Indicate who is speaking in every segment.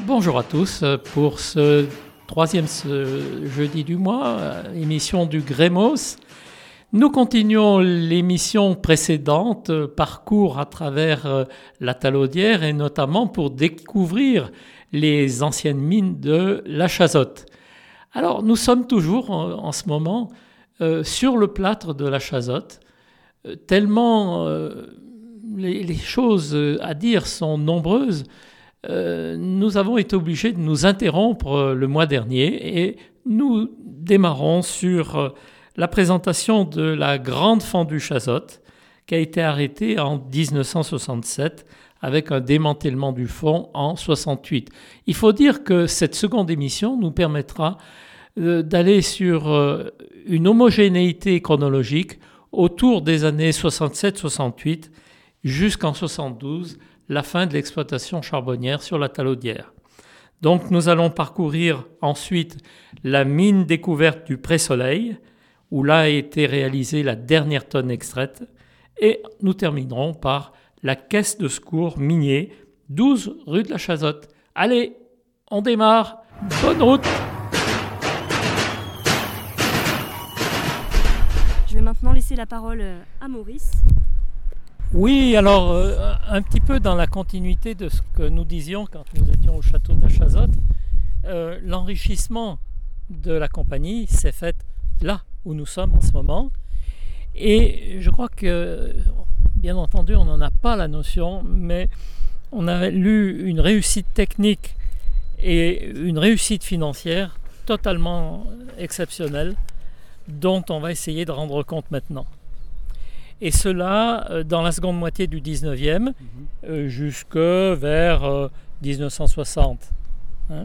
Speaker 1: Bonjour à tous pour ce troisième jeudi du mois, émission du Grémos. Nous continuons l'émission précédente, parcours à travers la Talaudière et notamment pour découvrir les anciennes mines de la Chazotte. Alors nous sommes toujours en ce moment sur le plâtre de la Chazotte, tellement les choses à dire sont nombreuses. Nous avons été obligés de nous interrompre le mois dernier et nous démarrons sur la présentation de la grande fendue Chazotte qui a été arrêtée en 1967 avec un démantèlement du fond en 68. Il faut dire que cette seconde émission nous permettra d'aller sur une homogénéité chronologique autour des années 67-68 jusqu'en 72, la fin de l'exploitation charbonnière sur la Talaudière. Donc nous allons parcourir ensuite la mine découverte du Pré-Soleil, où là a été réalisée la dernière tonne extraite, et nous terminerons par la caisse de secours minier, 12 rue de la Chazotte. Allez, on démarre, bonne route!
Speaker 2: Je vais maintenant laisser la parole à Maurice.
Speaker 1: Oui, alors un petit peu dans la continuité de ce que nous disions quand nous étions au château de la Chazotte, l'enrichissement de la compagnie s'est fait là où nous sommes en ce moment. Et je crois que, bien entendu, on n'en a pas la notion, mais on a eu une réussite technique et une réussite financière totalement exceptionnelle dont on va essayer de rendre compte maintenant. Et cela dans la seconde moitié du 19e jusque vers 1960. Hein.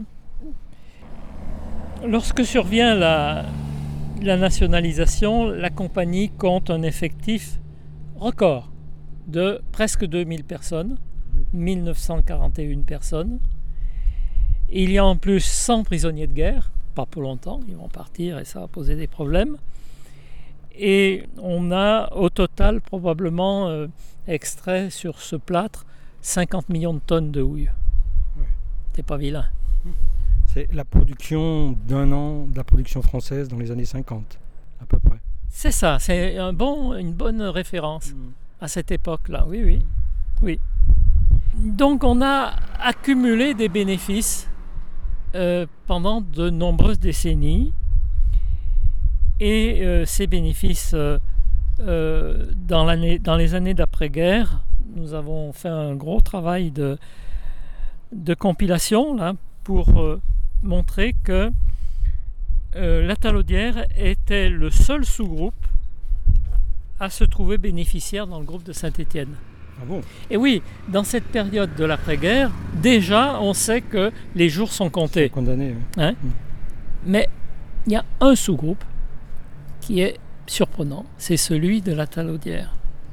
Speaker 1: Lorsque survient la nationalisation, la compagnie compte un effectif record de presque 2000 personnes, 1941 personnes. Il y a en plus 100 prisonniers de guerre, pas pour longtemps, ils vont partir et ça va poser des problèmes. Et on a au total probablement extrait sur ce plâtre 50 millions de tonnes de houille.
Speaker 3: Ouais.
Speaker 1: C'est pas vilain.
Speaker 3: C'est la production d'un an de la production française dans les années 50, à peu près.
Speaker 1: C'est ça, c'est une bonne référence à cette époque-là. Oui. Donc on a accumulé des bénéfices pendant de nombreuses décennies. Et ces bénéfices, dans les années d'après-guerre, nous avons fait un gros travail de compilation là, pour montrer que la Talaudière était le seul sous-groupe à se trouver bénéficiaire dans le groupe de Saint-Étienne.
Speaker 3: Ah bon ?
Speaker 1: Et oui, dans cette période de l'après-guerre, déjà on sait que les jours sont comptés.
Speaker 3: Ils sont condamnés. Oui.
Speaker 1: Hein ? Mais il y a un sous-groupe qui est surprenant, c'est celui de la Talaudière.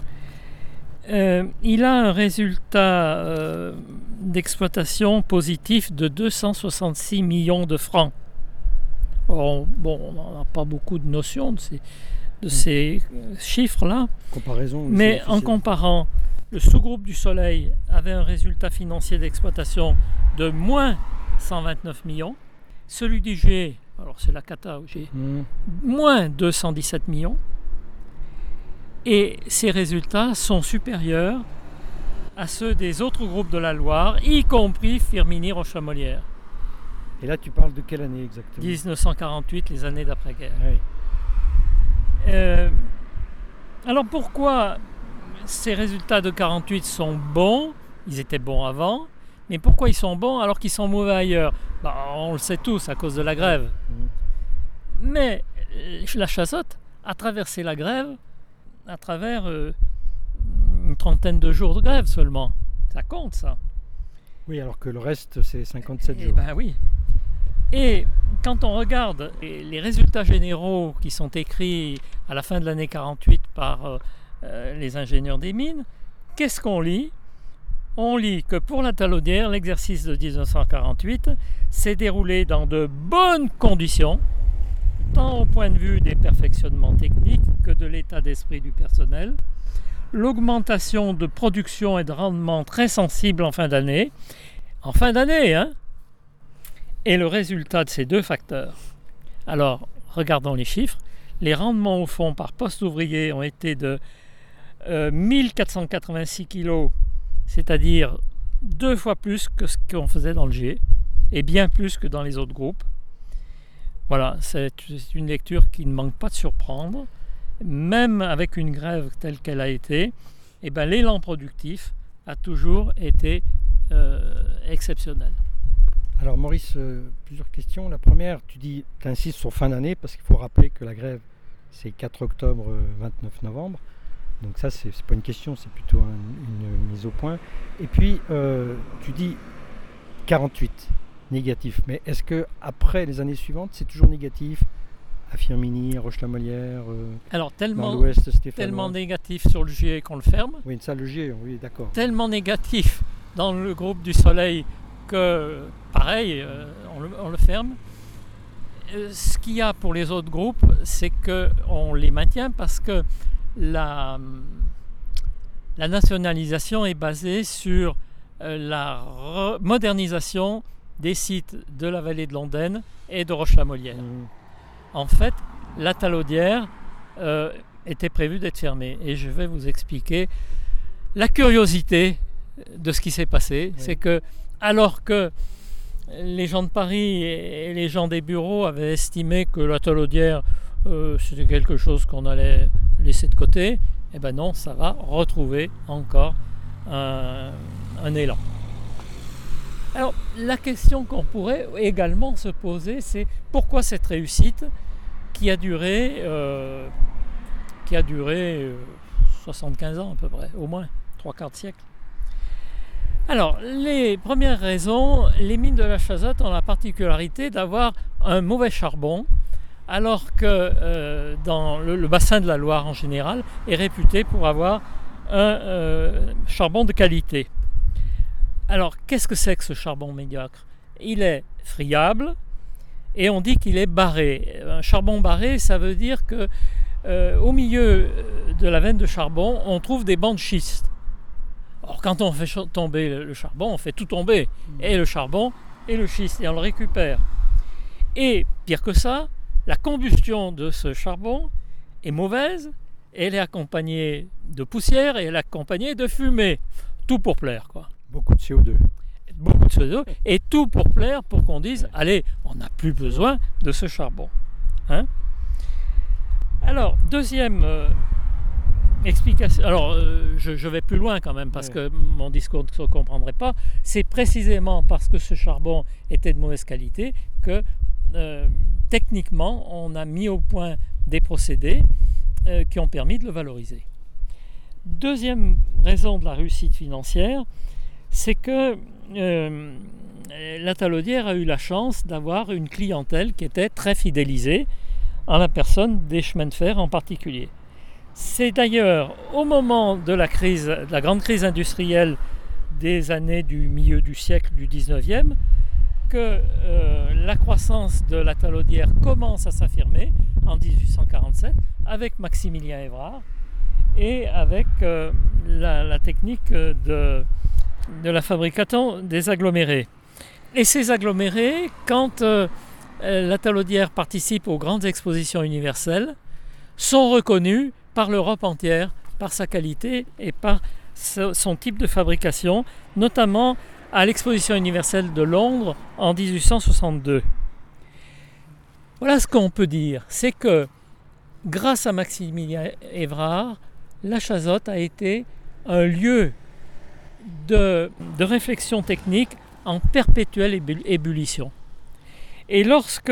Speaker 1: Il a un résultat d'exploitation positif de 266 millions de francs. On n'en a pas beaucoup de notions de ces chiffres-là,
Speaker 3: Comparaison,
Speaker 1: mais en comparant, le sous-groupe du Soleil avait un résultat financier d'exploitation de moins 129 millions, celui du G, alors c'est la cata où j'ai moins 217 millions. Et ces résultats sont supérieurs à ceux des autres groupes de la Loire, y compris Firminy-Rochemolière.
Speaker 3: Et là, tu parles de quelle année exactement ?
Speaker 1: 1948, les années d'après-guerre.
Speaker 3: Oui.
Speaker 1: Alors pourquoi ces résultats de 48 sont bons ? Ils étaient bons avant. Mais pourquoi ils sont bons alors qu'ils sont mauvais ailleurs ? On le sait tous à cause de la grève. Mais la Chazotte a traversé la grève à travers une trentaine de jours de grève seulement. Ça compte, ça.
Speaker 3: Oui, alors que le reste, c'est 57 jours.
Speaker 1: Ben oui. Et quand on regarde les résultats généraux qui sont écrits à la fin de l'année 48 par les ingénieurs des mines, qu'est-ce qu'on lit ? On lit que pour la Talaudière, l'exercice de 1948 s'est déroulé dans de bonnes conditions, tant au point de vue des perfectionnements techniques que de l'état d'esprit du personnel. L'augmentation de production et de rendement très sensible en fin d'année. En fin d'année, hein ? est le résultat de ces deux facteurs. Alors, regardons les chiffres. Les rendements au fond par poste ouvrier ont été de 1486 kg, c'est-à-dire 2 fois plus que ce qu'on faisait dans le G, et bien plus que dans les autres groupes. Voilà, c'est une lecture qui ne manque pas de surprendre. Même avec une grève telle qu'elle a été, eh ben, l'élan productif a toujours été exceptionnel.
Speaker 3: Alors Maurice, plusieurs questions. La première, tu insistes sur fin d'année parce qu'il faut rappeler que la grève c'est 4 octobre, 29 novembre. Donc ça c'est pas une question, c'est plutôt une mise au point. Et puis tu dis 48 négatif. Mais est-ce que après les années suivantes c'est toujours négatif à Firminy, à Roche-la-Molière,
Speaker 1: alors,
Speaker 3: dans l'ouest stéphanois?
Speaker 1: Tellement négatif sur le Gier qu'on le ferme.
Speaker 3: Oui, ça le Gier, oui, d'accord.
Speaker 1: Tellement négatif dans le groupe du Soleil que, pareil, on le ferme. Ce qu'il y a pour les autres groupes, c'est qu'on les maintient parce que la nationalisation est basée sur la modernisation des sites de la vallée de l'Ondaine et de Roche-la-Molière. En fait, la Talaudière était prévue d'être fermée. Et je vais vous expliquer la curiosité de ce qui s'est passé. Oui. C'est que, alors que les gens de Paris et les gens des bureaux avaient estimé que la Talaudière, c'était quelque chose qu'on allait laisser de côté, eh ben non, ça va retrouver encore un élan. Alors, la question qu'on pourrait également se poser, c'est pourquoi cette réussite qui a duré 75 ans à peu près, au moins 3/4 de siècle. Alors, les premières raisons, les mines de la Chazotte ont la particularité d'avoir un mauvais charbon, alors que dans le bassin de la Loire en général est réputé pour avoir un charbon de qualité. Alors, qu'est-ce que c'est que ce charbon médiocre? Il est friable et on dit qu'il est barré. Un charbon barré, ça veut dire que au milieu de la veine de charbon, on trouve des bancs de schiste. Or, quand on fait tomber le charbon, on fait tout tomber, et le charbon et le schiste, et on le récupère. Et pire que ça, la combustion de ce charbon est mauvaise, elle est accompagnée de poussière et elle est accompagnée de fumée. Tout pour plaire, quoi.
Speaker 3: Beaucoup de CO2.
Speaker 1: Beaucoup de CO2, et tout pour plaire, pour qu'on dise, allez, on n'a plus besoin de ce charbon. Hein? Alors, deuxième explication, alors je vais plus loin quand même, parce que mon discours ne se comprendrait pas, c'est précisément parce que ce charbon était de mauvaise qualité que techniquement, on a mis au point des procédés qui ont permis de le valoriser. Deuxième raison de la réussite financière, c'est que la Talaudière a eu la chance d'avoir une clientèle qui était très fidélisée, en la personne des chemins de fer en particulier. C'est d'ailleurs au moment de la grande crise industrielle des années du milieu du siècle du 19e que la croissance de la Talaudière commence à s'affirmer en 1847 avec Maximilien Évrard et avec la technique de la fabrication des agglomérés. Et ces agglomérés, quand la Talaudière participe aux grandes expositions universelles, sont reconnus par l'Europe entière, par sa qualité et par son type de fabrication, notamment à l'exposition universelle de Londres en 1862. Voilà ce qu'on peut dire, c'est que grâce à Maximilien Évrard, la Chazotte a été un lieu de réflexion technique en perpétuelle ébullition. Et lorsque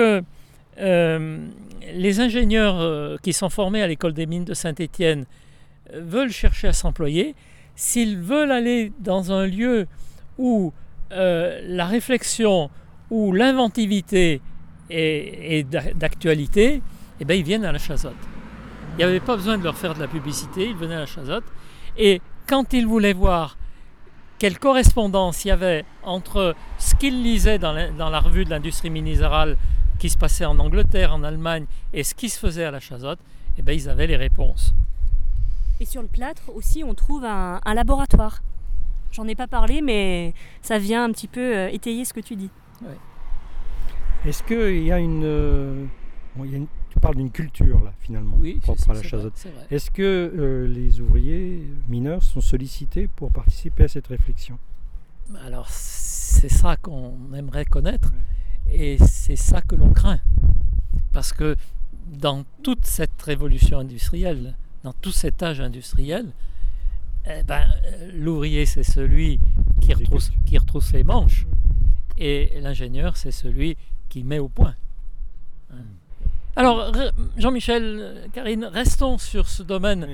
Speaker 1: les ingénieurs qui sont formés à l'école des mines de Saint-Étienne veulent chercher à s'employer, s'ils veulent aller dans un lieu où la réflexion, où l'inventivité est d'actualité, eh bien, ils viennent à la Chazotte. Il n'y avait pas besoin de leur faire de la publicité, ils venaient à la Chazotte. Et quand ils voulaient voir quelle correspondance il y avait entre ce qu'ils lisaient dans la revue de l'industrie minérale qui se passait en Angleterre, en Allemagne, et ce qui se faisait à la Chazotte, eh bien, ils avaient les réponses.
Speaker 2: Et sur le plâtre aussi, on trouve un laboratoire. J'en ai pas parlé, mais ça vient un petit peu étayer ce que tu dis.
Speaker 1: Oui.
Speaker 3: Est-ce qu'il y a tu parles d'une culture, là, finalement,
Speaker 1: Oui,
Speaker 3: propre à la chazote.
Speaker 1: c'est vrai.
Speaker 3: Est-ce que les ouvriers mineurs sont sollicités pour participer à cette réflexion?
Speaker 1: Alors, c'est ça qu'on aimerait connaître et c'est ça que l'on craint. Parce que dans toute cette révolution industrielle, dans tout cet âge industriel, l'ouvrier, c'est celui qui retrousse les manches et l'ingénieur, c'est celui qui met au point. Alors, Jean-Michel, Karine, restons sur ce domaine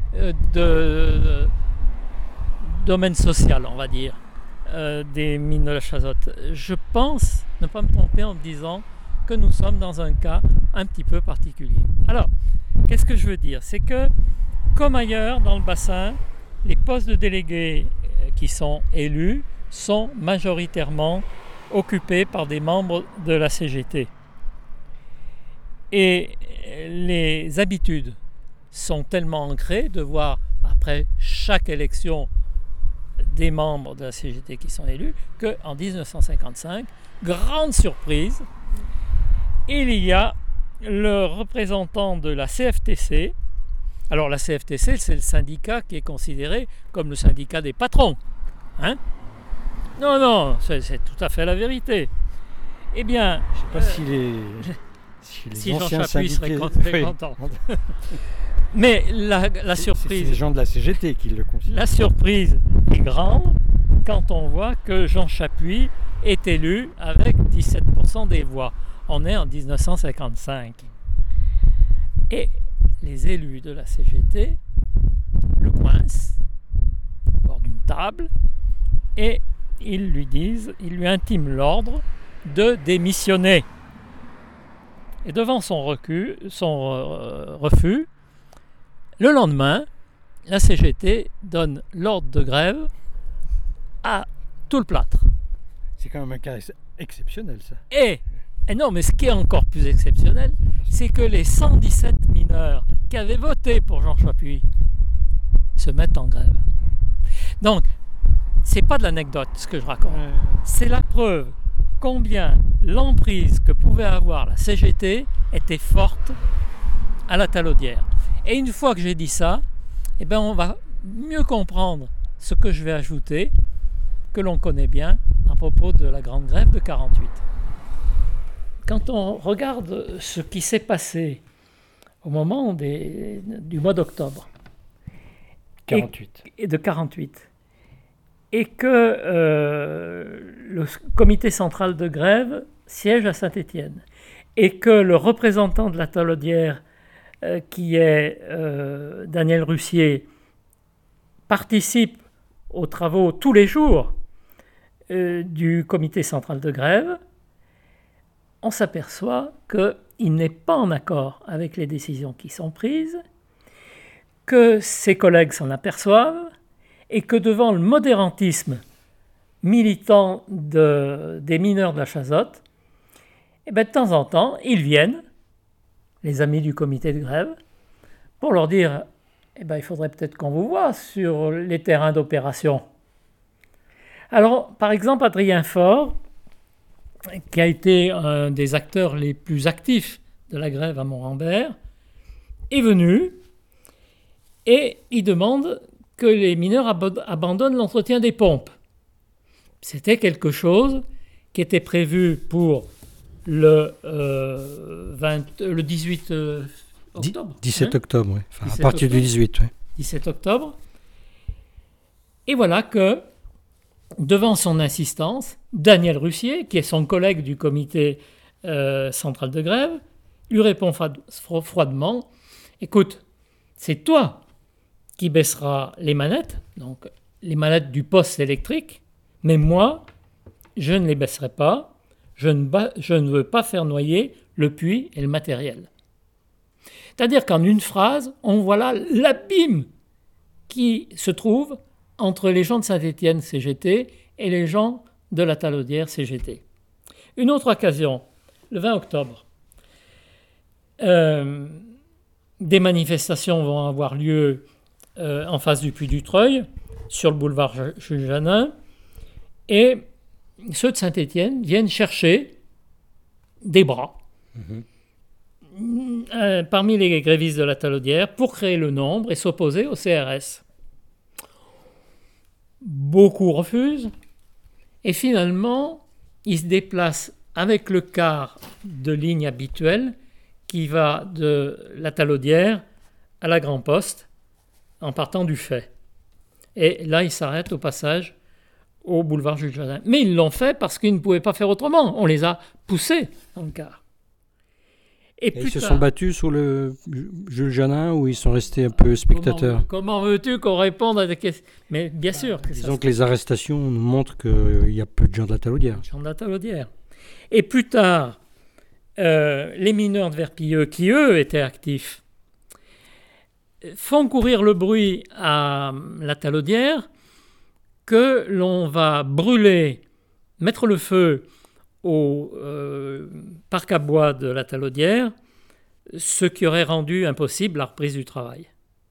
Speaker 1: domaine social, on va dire, des mines de la chazote. Je pense ne pas me tromper en me disant que nous sommes dans un cas un petit peu particulier. Alors, qu'est-ce que je veux dire? C'est que, comme ailleurs dans le bassin, les postes de délégués qui sont élus sont majoritairement occupés par des membres de la CGT. Et les habitudes sont tellement ancrées de voir après chaque élection des membres de la CGT qui sont élus qu'en 1955, grande surprise, il y a le représentant de la CFTC. Alors la CFTC, c'est le syndicat qui est considéré comme le syndicat des patrons. Hein? Non, c'est tout à fait la vérité. Eh bien...
Speaker 3: Je ne sais pas si
Speaker 1: Jean
Speaker 3: anciens
Speaker 1: Chapuis serait
Speaker 3: syndiqués...
Speaker 1: content. Mais la surprise...
Speaker 3: C'est les gens de la CGT qui le considèrent.
Speaker 1: La surprise est grande quand on voit que Jean Chapuis est élu avec 17% des voix. On est en 1955. Et les élus de la CGT le coincent au bord d'une table et ils lui intiment l'ordre de démissionner. Et devant son refus, le lendemain, la CGT donne l'ordre de grève à tout le plâtre.
Speaker 3: C'est quand même un cas exceptionnel, ça.
Speaker 1: Et non, mais ce qui est encore plus exceptionnel, c'est que les 117 mineurs qui avaient voté pour Jean Chapuis se mettent en grève. Donc, c'est pas de l'anecdote ce que je raconte. C'est la preuve combien l'emprise que pouvait avoir la CGT était forte à la Talaudière. Et une fois que j'ai dit ça, on va mieux comprendre ce que je vais ajouter, que l'on connaît bien, à propos de la grande grève de 48. Quand on regarde ce qui s'est passé au moment du mois d'octobre
Speaker 3: 48.
Speaker 1: de 48, et que le comité central de grève siège à Saint-Étienne, et que le représentant de la Talaudière, qui est Daniel Russier, participe aux travaux tous les jours du comité central de grève, on s'aperçoit qu'il n'est pas en accord avec les décisions qui sont prises, que ses collègues s'en aperçoivent, et que devant le modérantisme militant des mineurs de la chazote, de temps en temps, ils viennent, les amis du comité de grève, pour leur dire il faudrait peut-être qu'on vous voie sur les terrains d'opération. Alors, par exemple, Adrien Faure, qui a été un des acteurs les plus actifs de la grève à Montrembert, est venu et il demande que les mineurs abandonnent l'entretien des pompes. C'était quelque chose qui était prévu pour le 18 octobre.
Speaker 3: 17 octobre, oui. Enfin,
Speaker 1: 17
Speaker 3: à partir
Speaker 1: octobre.
Speaker 3: du 18, oui.
Speaker 1: 17 octobre. Et voilà que, devant son insistance, Daniel Russier, qui est son collègue du comité central de grève, lui répond froidement « Écoute, c'est toi qui baisseras les manettes, donc les manettes du poste électrique, mais moi, je ne les baisserai pas, je ne veux pas faire noyer le puits et le matériel. » C'est-à-dire qu'en une phrase, on voit là l'abîme qui se trouve entre les gens de Saint-Étienne CGT et les gens de la Talaudière CGT. Une autre occasion, le 20 octobre, des manifestations vont avoir lieu en face du Puy du Treuil, sur le boulevard Jules Janin, et ceux de Saint-Étienne viennent chercher des bras parmi les grévistes de la Talaudière pour créer le nombre et s'opposer au CRS. Beaucoup refusent et finalement, ils se déplacent avec le quart de ligne habituelle qui va de la Talaudière à la Grand Poste en partant du Fait. Et là, ils s'arrêtent au passage au boulevard Jules Janin. Mais ils l'ont fait parce qu'ils ne pouvaient pas faire autrement. On les a poussés dans le quart.
Speaker 3: Et ils se sont battus sur le Jules Janin ou ils sont restés un peu spectateurs?
Speaker 1: Comment veux-tu qu'on réponde à des questions? Mais bien sûr.
Speaker 3: Disons que les arrestations nous montrent qu'il y a peu de gens de la Talaudière.
Speaker 1: Et plus tard, les mineurs de Verpilleux, qui eux étaient actifs, font courir le bruit à la Talaudière que l'on va brûler, mettre le feu au parc à bois de la Talaudière, ce qui aurait rendu impossible la reprise du travail.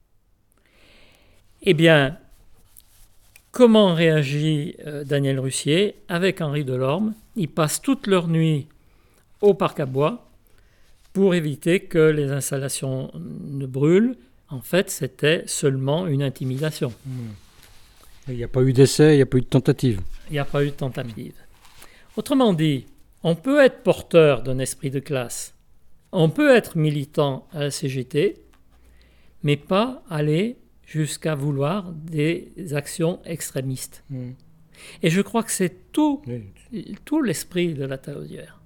Speaker 1: Eh bien, comment réagit Daniel Russier avec Henri Delorme? Ils passent toute leur nuit au parc à bois pour éviter que les installations ne brûlent. En fait, c'était seulement une intimidation.
Speaker 3: Il n'y a pas eu d'essai, il n'y a pas eu de tentative.
Speaker 1: Il n'y a pas eu de tentative. Autrement dit, on peut être porteur d'un esprit de classe, on peut être militant à la CGT, mais pas aller jusqu'à vouloir des actions extrémistes. Et je crois que c'est tout l'esprit de la Talaudière.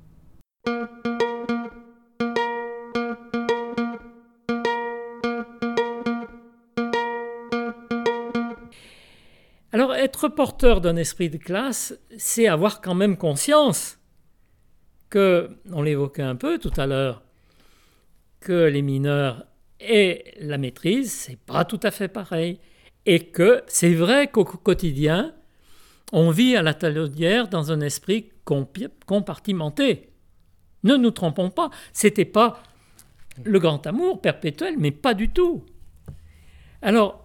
Speaker 1: Alors, être porteur d'un esprit de classe, c'est avoir quand même conscience que, on l'évoquait un peu tout à l'heure, que les mineurs et la maîtrise, c'est pas tout à fait pareil. Et que c'est vrai qu'au quotidien, on vit à la Talaudière dans un esprit compartimenté. Ne nous trompons pas, c'était pas le grand amour perpétuel, mais pas du tout. Alors,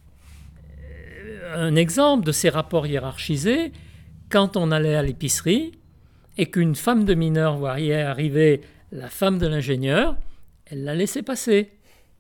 Speaker 1: un exemple de ces rapports hiérarchisés, quand on allait à l'épicerie et qu'une femme de mineur voyait arriver la femme de l'ingénieur, elle la laissait passer.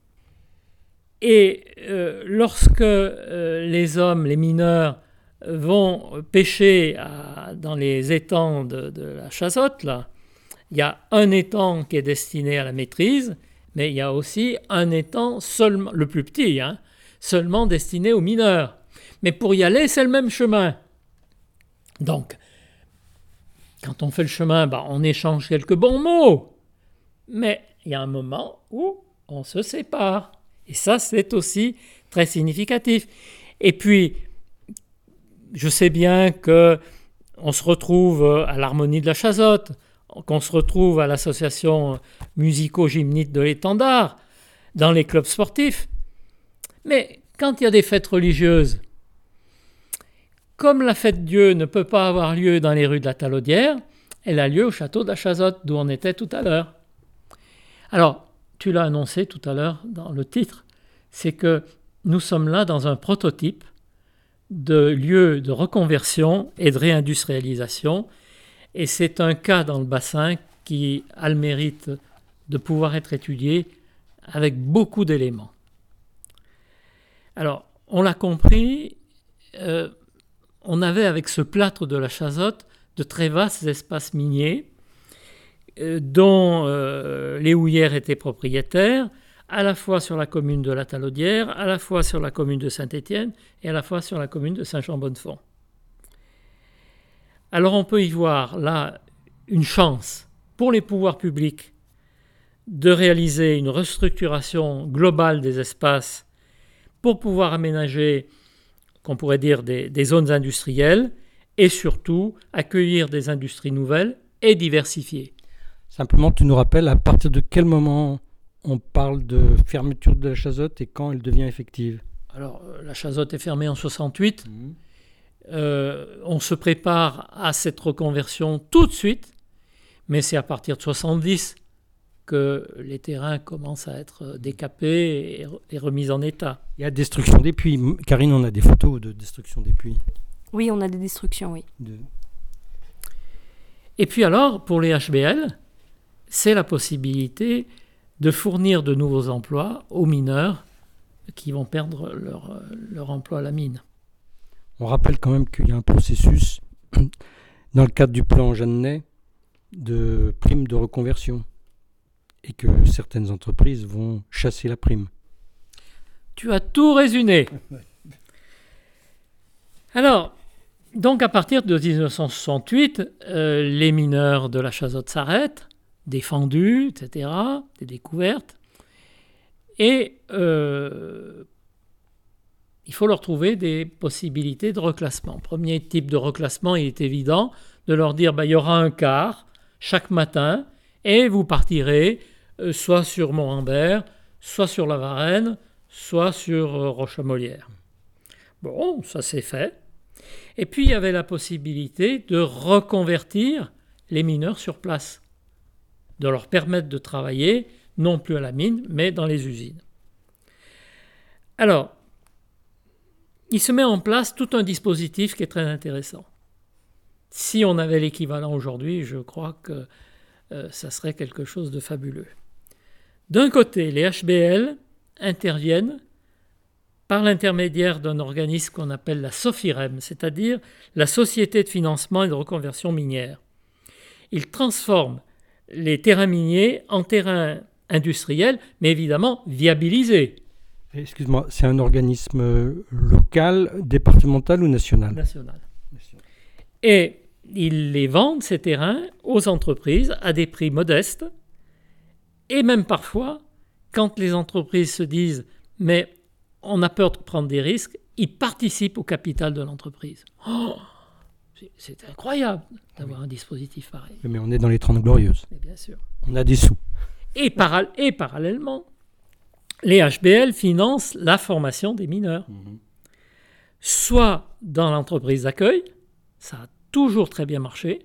Speaker 1: Et lorsque les hommes, les mineurs, vont pêcher dans les étangs de la Chazotte, là, il y a un étang qui est destiné à la maîtrise, mais il y a aussi un étang, seulement, le plus petit, seulement destiné aux mineurs. Mais pour y aller, c'est le même chemin. Donc, quand on fait le chemin, on échange quelques bons mots. Mais il y a un moment où on se sépare. Et ça, c'est aussi très significatif. Et puis, je sais bien qu'on se retrouve à l'Harmonie de la Chazotte, qu'on se retrouve à l'association musico-gymnite de l'Étendard, dans les clubs sportifs. Mais quand il y a des fêtes religieuses, comme la fête Dieu ne peut pas avoir lieu dans les rues de la Talaudière, elle a lieu au château de la Chazotte, d'où on était tout à l'heure. Alors, tu l'as annoncé tout à l'heure dans le titre, c'est que nous sommes là dans un prototype de lieu de reconversion et de réindustrialisation, et c'est un cas dans le bassin qui a le mérite de pouvoir être étudié avec beaucoup d'éléments. Alors, on l'a compris, on avait avec ce plâtre de la Chazotte de très vastes espaces miniers dont les houillères étaient propriétaires, à la fois sur la commune de la Talaudière, à la fois sur la commune de Saint-Étienne et à la fois sur la commune de Saint-Jean-Bonnefond. Alors on peut y voir là une chance pour les pouvoirs publics de réaliser une restructuration globale des espaces pour pouvoir aménager, qu'on pourrait dire, des zones industrielles et surtout accueillir des industries nouvelles et diversifiées.
Speaker 3: Simplement, tu nous rappelles à partir de quel moment on parle de fermeture de la Chazotte et quand elle devient effective?
Speaker 1: Alors, la Chazotte est fermée en 68. On se prépare à cette reconversion tout de suite, mais c'est à partir de 70 que les terrains commencent à être décapés et remis en état.
Speaker 3: Il y a destruction des puits. Karine, on a des photos de destruction des puits.
Speaker 2: Oui, on a des destructions, oui.
Speaker 1: Et puis alors, pour les HBL, c'est la possibilité de fournir de nouveaux emplois aux mineurs qui vont perdre leur emploi à la mine.
Speaker 3: On rappelle quand même qu'il y a un processus dans le cadre du plan Jeannet de prime de reconversion et que certaines entreprises vont chasser la prime.
Speaker 1: Tu as tout résumé. Alors, donc à partir de 1968, les mineurs de la Chazotte s'arrêtent, défendus, etc., des découvertes, et il faut leur trouver des possibilités de reclassement. Premier type de reclassement, il est évident de leur dire il y aura un quart chaque matin et vous partirez soit sur Mont-Rambert, soit sur la Varenne, soit sur Roche-à-Molière. Bon, ça c'est fait. Et puis il y avait la possibilité de reconvertir les mineurs sur place, de leur permettre de travailler non plus à la mine, mais dans les usines. Alors, il se met en place tout un dispositif qui est très intéressant. Si on avait l'équivalent aujourd'hui, je crois que ça serait quelque chose de fabuleux. D'un côté, les HBL interviennent par l'intermédiaire d'un organisme qu'on appelle la SOFIREM, c'est-à-dire la Société de financement et de reconversion minière. Ils transforment les terrains miniers en terrains industriels, mais évidemment viabilisés.
Speaker 3: Excuse-moi, c'est un organisme local, départemental ou national ?
Speaker 1: National. Et ils les vendent, ces terrains, aux entreprises à des prix modestes. Et même parfois, quand les entreprises se disent « mais on a peur de prendre des risques », ils participent au capital de l'entreprise. Oh, c'est incroyable d'avoir un dispositif pareil.
Speaker 3: Mais on est dans les 30 glorieuses.
Speaker 1: Mais bien sûr.
Speaker 3: On a des sous.
Speaker 1: Et parallèlement, les HBL financent la formation des mineurs. Soit dans l'entreprise d'accueil, ça a toujours très bien marché,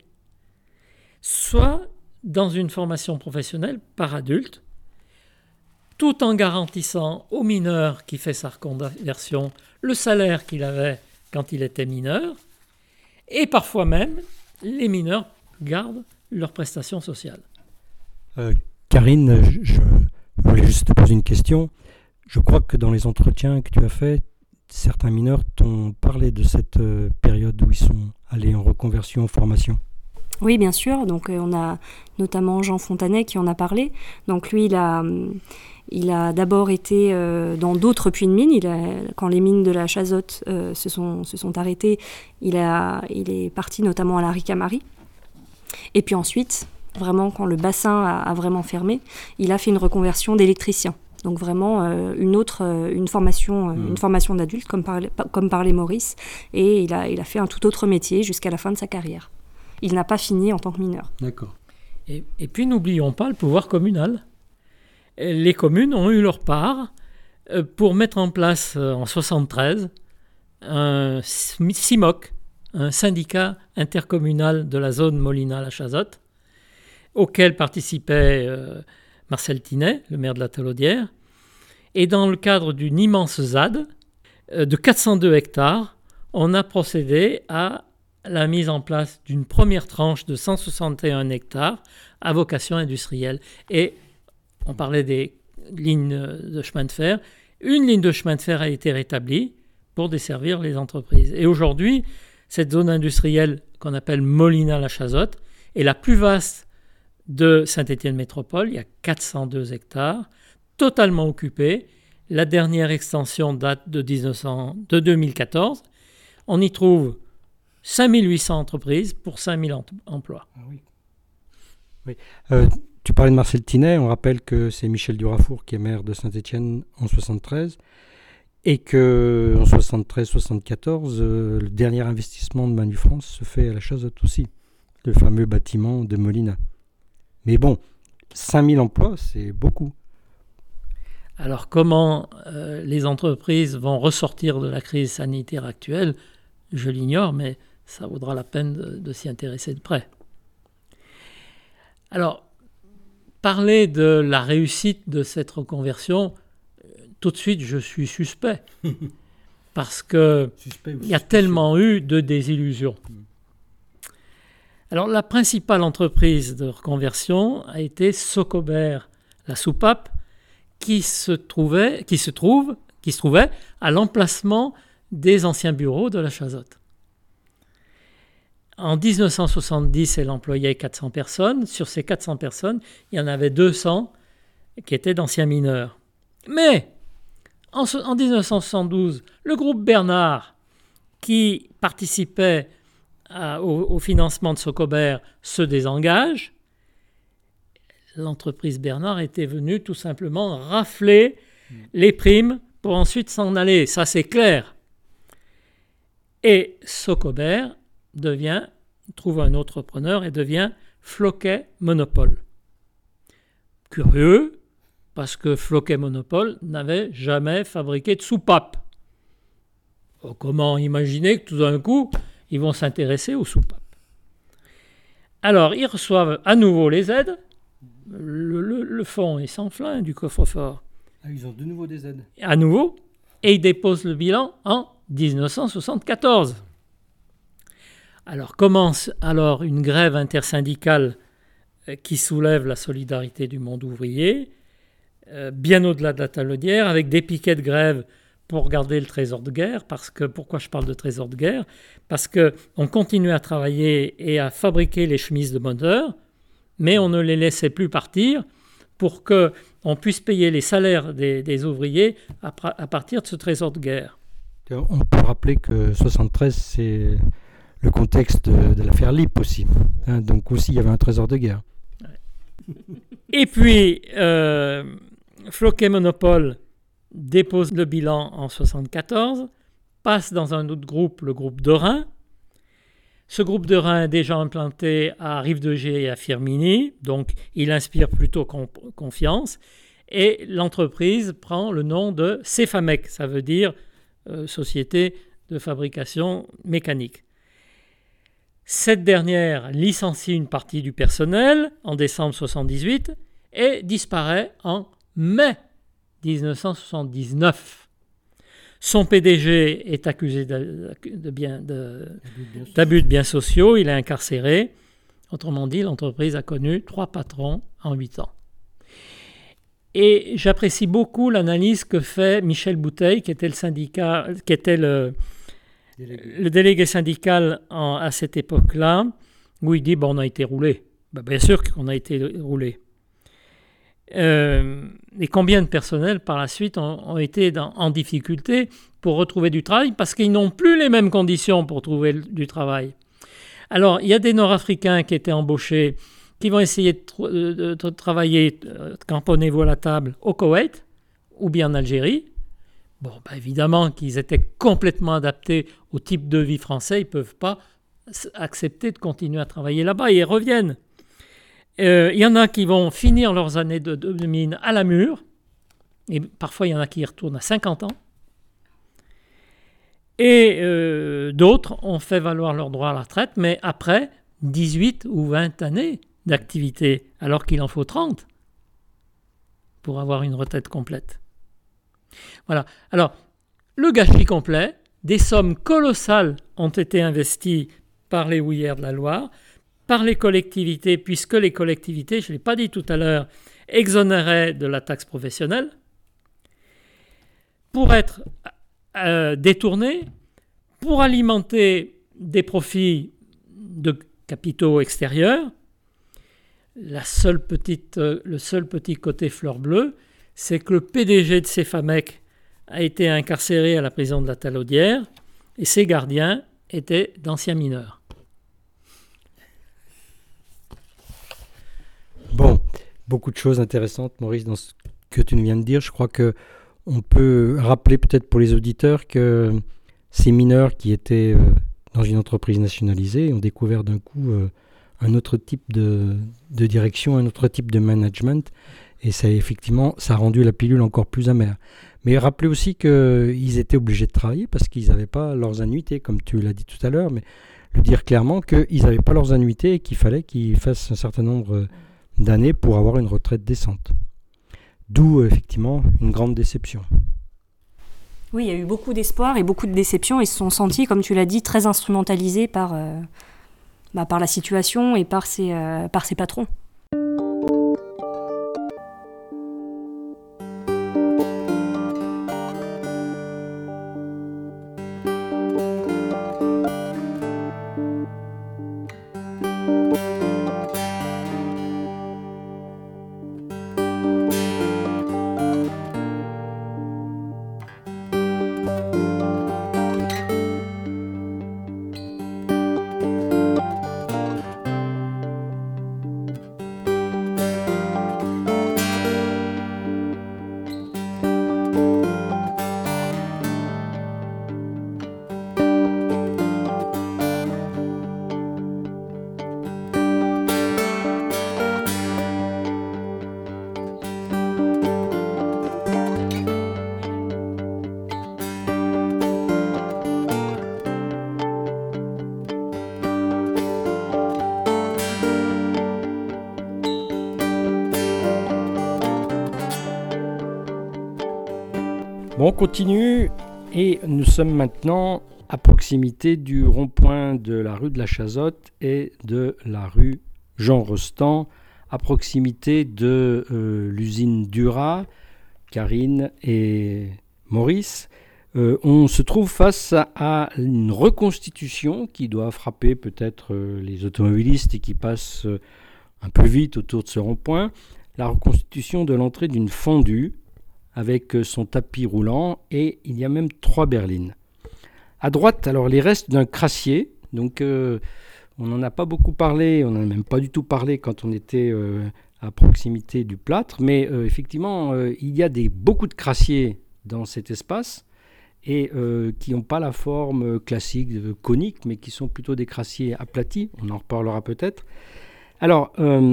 Speaker 1: soit dans une formation professionnelle par adulte, tout en garantissant au mineur qui fait sa reconversion le salaire qu'il avait quand il était mineur, et parfois même, les mineurs gardent leurs prestations sociales.
Speaker 3: Karine, je voulais juste te poser une question. Je crois que dans les entretiens que tu as faits, certains mineurs t'ont parlé de cette période où ils sont allés en reconversion, en formation.
Speaker 2: Oui, bien sûr. Donc, on a notamment Jean Fontanet qui en a parlé. Donc, lui, il a d'abord été dans d'autres puits de mines. Quand les mines de la Chazotte se sont arrêtées, il est parti notamment à la Ricamarie. Et puis ensuite, vraiment, quand le bassin a vraiment fermé, il a fait une reconversion d'électricien. Donc vraiment une formation d'adulte, comme parlait Maurice. Et il a fait un tout autre métier jusqu'à la fin de sa carrière. Il n'a pas fini en tant que mineur.
Speaker 3: D'accord.
Speaker 1: Et puis, n'oublions pas le pouvoir communal. Les communes ont eu leur part pour mettre en place en 1973 un CIMOC, un syndicat intercommunal de la zone Molina-La Chazotte, auquel participait Marcel Tinet, le maire de la Talaudière. Et dans le cadre d'une immense ZAD de 402 hectares, on a procédé à la mise en place d'une première tranche de 161 hectares à vocation industrielle. Et on parlait des lignes de chemin de fer. Une ligne de chemin de fer a été rétablie pour desservir les entreprises. Et aujourd'hui, cette zone industrielle qu'on appelle Molina-La Chazotte est la plus vaste de Saint-Étienne Métropole. Il y a 402 hectares, totalement occupée. La dernière extension date de 2014. On y trouve 5800 entreprises pour 5000 emplois.
Speaker 3: Ah oui. Oui. Tu parlais de Marcel Tinet, on rappelle que c'est Michel Durafour qui est maire de Saint-Étienne en 1973 et qu'en 1973-1974, le dernier investissement de Manufrance se fait à la Chazotte aussi, le fameux bâtiment de Molina. Mais bon, 5000 emplois, c'est beaucoup.
Speaker 1: Alors comment les entreprises vont ressortir de la crise sanitaire actuelle, je l'ignore, mais ça vaudra la peine de s'y intéresser de près. Alors, parler de la réussite de cette reconversion, tout de suite, je suis suspect. Parce qu'il y a tellement eu de désillusions. Alors, la principale entreprise de reconversion a été Socobert, la soupape, qui se trouvait à l'emplacement des anciens bureaux de la Chazotte. En 1970, elle employait 400 personnes. Sur ces 400 personnes, il y en avait 200 qui étaient d'anciens mineurs. Mais en 1972, le groupe Bernard, qui participait au financement de Socobert, se désengage. L'entreprise Bernard était venue tout simplement rafler les primes pour ensuite s'en aller. Ça, c'est clair. Et Socobert trouve un autre preneur et devient Floquet Monopole. Curieux, parce que Floquet Monopole n'avait jamais fabriqué de soupape. Comment imaginer que tout d'un coup, ils vont s'intéresser aux soupapes? Alors, ils reçoivent à nouveau les aides. Le fonds est sans fin du coffre-fort.
Speaker 3: Ah, ils ont de nouveau des aides.
Speaker 1: À nouveau, et ils déposent le bilan en 1974. Alors commence une grève intersyndicale qui soulève la solidarité du monde ouvrier, bien au-delà de la talaudière, avec des piquets de grève pour garder le trésor de guerre. Pourquoi je parle de trésor de guerre? Parce qu'on continuait à travailler et à fabriquer les chemises de moteur, mais on ne les laissait plus partir pour qu'on puisse payer les salaires des ouvriers à partir de ce trésor de guerre.
Speaker 3: On peut rappeler que 73, c'est le contexte de l'affaire LIP aussi. Donc aussi, il y avait un trésor de guerre.
Speaker 1: Et puis, Floquet Monopole dépose le bilan en 1974, passe dans un autre groupe, le groupe de Rhin. Ce groupe de Rhin est déjà implanté à Rive-de-Gier et à Firminy, donc il inspire plutôt confiance. Et l'entreprise prend le nom de Cefamec, ça veut dire Société de fabrication mécanique. Cette dernière licencie une partie du personnel en décembre 1978 et disparaît en mai 1979. Son PDG est accusé d'abus de biens sociaux, il est incarcéré. Autrement dit, l'entreprise a connu 3 patrons en 8 ans. Et j'apprécie beaucoup l'analyse que fait Michel Bouteille, qui était le délégué syndical à cette époque-là, où il dit on a été roulé. Bien sûr qu'on a été roulé. Et combien de personnels par la suite ont été en difficulté pour retrouver du travail parce qu'ils n'ont plus les mêmes conditions pour trouver du travail. Alors, il y a des Nord-Africains qui étaient embauchés, qui vont essayer de travailler, camponnez-vous à la table, au Koweït ou bien en Algérie. Évidemment qu'ils étaient complètement adaptés au type de vie français, ils ne peuvent pas accepter de continuer à travailler là-bas, et ils reviennent. Il y en a qui vont finir leurs années de mine à la mure, et parfois il y en a qui y retournent à 50 ans. Et d'autres ont fait valoir leur droit à la retraite, mais après 18 ou 20 années d'activité, alors qu'il en faut 30 pour avoir une retraite complète. Voilà. Alors, le gâchis complet, des sommes colossales ont été investies par les houillères de la Loire, par les collectivités, puisque les collectivités, je ne l'ai pas dit tout à l'heure, exonéraient de la taxe professionnelle, pour être détournées, pour alimenter des profits de capitaux extérieurs. Le seul petit côté fleur bleue, c'est que le PDG de Cefamec a été incarcéré à la prison de la Talaudière et ses gardiens étaient d'anciens mineurs.
Speaker 3: Bon, beaucoup de choses intéressantes, Maurice, dans ce que tu nous viens de dire. Je crois qu'on peut rappeler peut-être pour les auditeurs que ces mineurs qui étaient dans une entreprise nationalisée ont découvert d'un coup un autre type de direction, un autre type de management. Et ça, effectivement, ça a rendu la pilule encore plus amère. Mais rappelez aussi qu'ils étaient obligés de travailler parce qu'ils n'avaient pas leurs annuités, comme tu l'as dit tout à l'heure, mais le dire clairement qu'ils n'avaient pas leurs annuités et qu'il fallait qu'ils fassent un certain nombre d'années pour avoir une retraite décente. D'où, effectivement, une grande déception.
Speaker 2: Oui, il y a eu beaucoup d'espoir et beaucoup de déception. Ils se sont sentis, comme tu l'as dit, très instrumentalisés par par la situation et par ses patrons.
Speaker 3: Bon, on continue et nous sommes maintenant à proximité du rond-point de la rue de la Chazotte et de la rue Jean Rostand, à proximité de l'usine Dura, Karine et Maurice. On se trouve face à une reconstitution qui doit frapper peut-être les automobilistes et qui passe un peu vite autour de ce rond-point. La reconstitution de l'entrée d'une fondue avec son tapis roulant, et il y a même 3 berlines. À droite, alors les restes d'un crassier, donc on n'en a pas beaucoup parlé, on n'en a même pas du tout parlé quand on était à proximité du plâtre, mais effectivement, il y a beaucoup de crassiers dans cet espace, et qui n'ont pas la forme classique, conique, mais qui sont plutôt des crassiers aplatis, on en reparlera peut-être. Alors,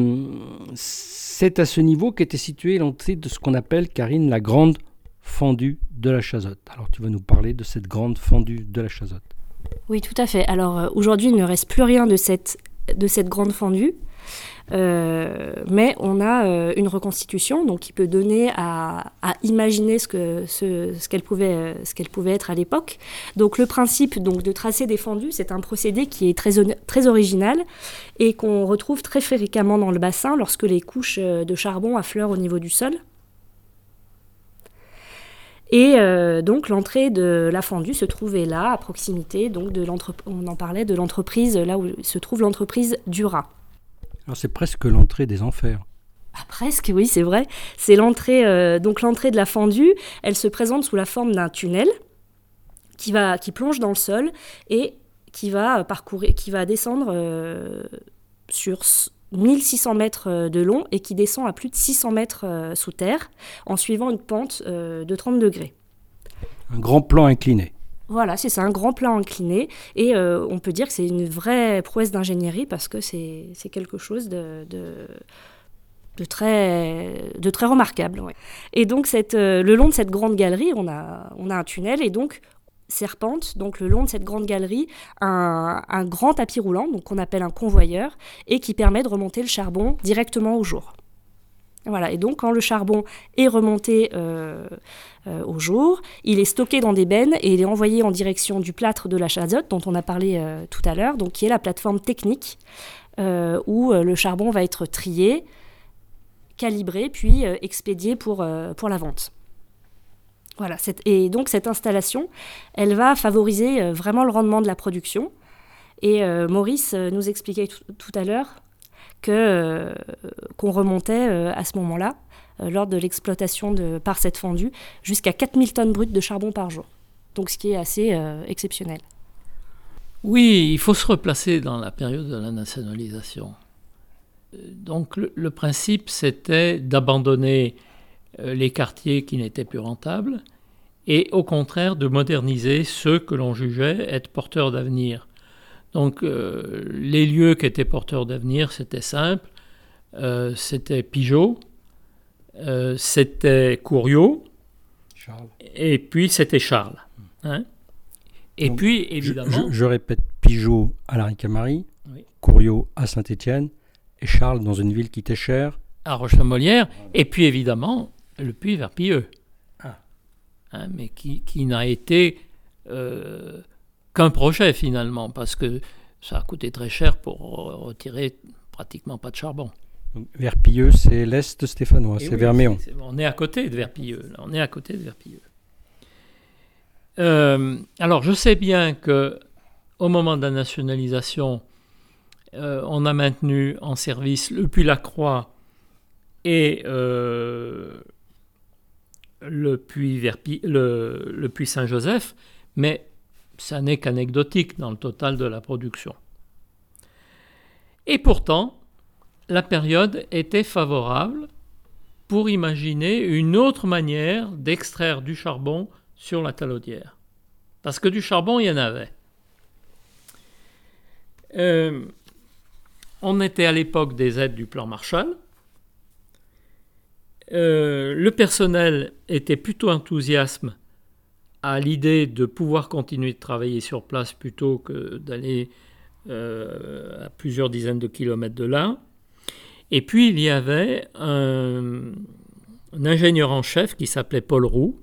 Speaker 3: c'est à ce niveau qu'était située l'entrée de ce qu'on appelle, Karine, la grande fendue de la Chazotte. Alors, tu vas nous parler de cette grande fendue de la Chazotte.
Speaker 2: Oui, tout à fait. Alors, aujourd'hui, il ne reste plus rien de cette grande fendue, mais on a une reconstitution donc, qui peut donner à imaginer ce qu'elle pouvait être à l'époque. Donc, le principe donc, de tracer des fendues, c'est un procédé qui est très original et qu'on retrouve très fréquemment dans le bassin lorsque les couches de charbon affleurent au niveau du sol. Et donc l'entrée de la fendue se trouvait là, à proximité donc on en parlait de l'entreprise, là où se trouve l'entreprise Dura.
Speaker 3: Alors c'est presque l'entrée des enfers.
Speaker 2: Ah, presque, oui, c'est vrai. C'est l'entrée, donc l'entrée de la fendue, elle se présente sous la forme d'un tunnel qui plonge dans le sol et qui va descendre sur 1600 mètres de long et qui descend à plus de 600 mètres sous terre en suivant une pente de 30 degrés.
Speaker 3: Un grand plan incliné.
Speaker 2: Voilà, c'est ça, un grand plan incliné. Et on peut dire que c'est une vraie prouesse d'ingénierie parce que c'est quelque chose de très remarquable. Ouais. Et donc, le long de cette grande galerie, on a un tunnel et donc serpente, donc le long de cette grande galerie, un grand tapis roulant, donc qu'on appelle un convoyeur, et qui permet de remonter le charbon directement au jour. Voilà, et donc quand le charbon est remonté au jour, il est stocké dans des bennes et il est envoyé en direction du plâtre de la Chazotte, dont on a parlé tout à l'heure, donc qui est la plateforme technique où le charbon va être trié, calibré, puis expédié pour la vente. Voilà, et donc cette installation, elle va favoriser vraiment le rendement de la production. Et Maurice nous expliquait tout à l'heure qu'on remontait à ce moment-là, lors de l'exploitation par cette fendue, jusqu'à 4000 tonnes brutes de charbon par jour. Donc ce qui est assez exceptionnel.
Speaker 1: Oui, il faut se replacer dans la période de la nationalisation. Donc le principe, c'était d'abandonner les quartiers qui n'étaient plus rentables et au contraire de moderniser ceux que l'on jugeait être porteurs d'avenir. Donc les lieux qui étaient porteurs d'avenir, c'était simple, c'était Pigeot, c'était Couriot,
Speaker 3: Charles.
Speaker 1: Et puis c'était Charles. Hein. Et donc, puis évidemment...
Speaker 3: Je répète, Pigeot à la Ricamarie, oui. Couriot à Saint-Étienne et Charles dans une ville qui était chère.
Speaker 1: À Roche-la-Molière, et puis évidemment le puits Verpilleux, mais qui n'a été qu'un projet finalement, parce que ça a coûté très cher pour retirer pratiquement pas de charbon.
Speaker 3: Donc, Verpilleux, c'est l'est stéphanois, c'est Verméon.
Speaker 1: On est à côté de Verpilleux. Alors, je sais bien qu'au moment de la nationalisation, on a maintenu en service le Puy-la-Croix et le puits Saint-Joseph, mais ça n'est qu'anecdotique dans le total de la production. Et pourtant, la période était favorable pour imaginer une autre manière d'extraire du charbon sur la Talaudière. Parce que du charbon, il y en avait. On était à l'époque des aides du plan Marshall. Le personnel était plutôt enthousiaste à l'idée de pouvoir continuer de travailler sur place plutôt que d'aller à plusieurs dizaines de kilomètres de là. Et puis il y avait un ingénieur en chef qui s'appelait Paul Roux,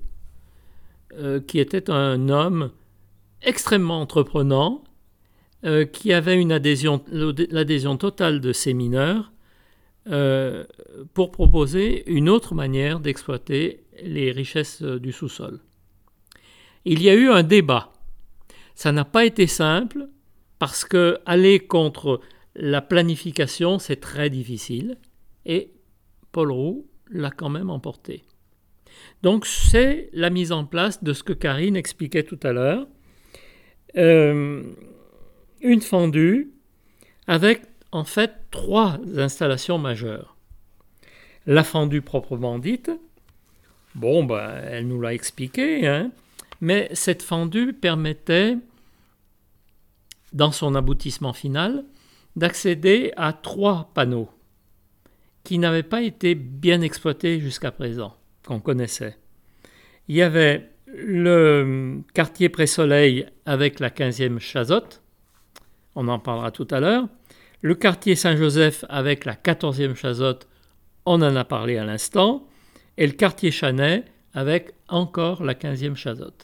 Speaker 1: qui était un homme extrêmement entreprenant, qui avait l'adhésion totale de ses mineurs, pour proposer une autre manière d'exploiter les richesses du sous-sol. Il y a eu un débat. Ça n'a pas été simple parce que aller contre la planification, c'est très difficile et Paul Roux l'a quand même emporté. Donc c'est la mise en place de ce que Karine expliquait tout à l'heure, une fendue avec en fait 3 installations majeures. La fendue proprement dite, elle nous l'a expliqué, mais cette fendue permettait, dans son aboutissement final, d'accéder à 3 panneaux qui n'avaient pas été bien exploités jusqu'à présent, qu'on connaissait. Il y avait le quartier Pré-Soleil avec la 15e chazotte, on en parlera tout à l'heure, le quartier Saint-Joseph avec la 14e chazotte, on en a parlé à l'instant, et le quartier Chanay avec encore la 15e chazotte.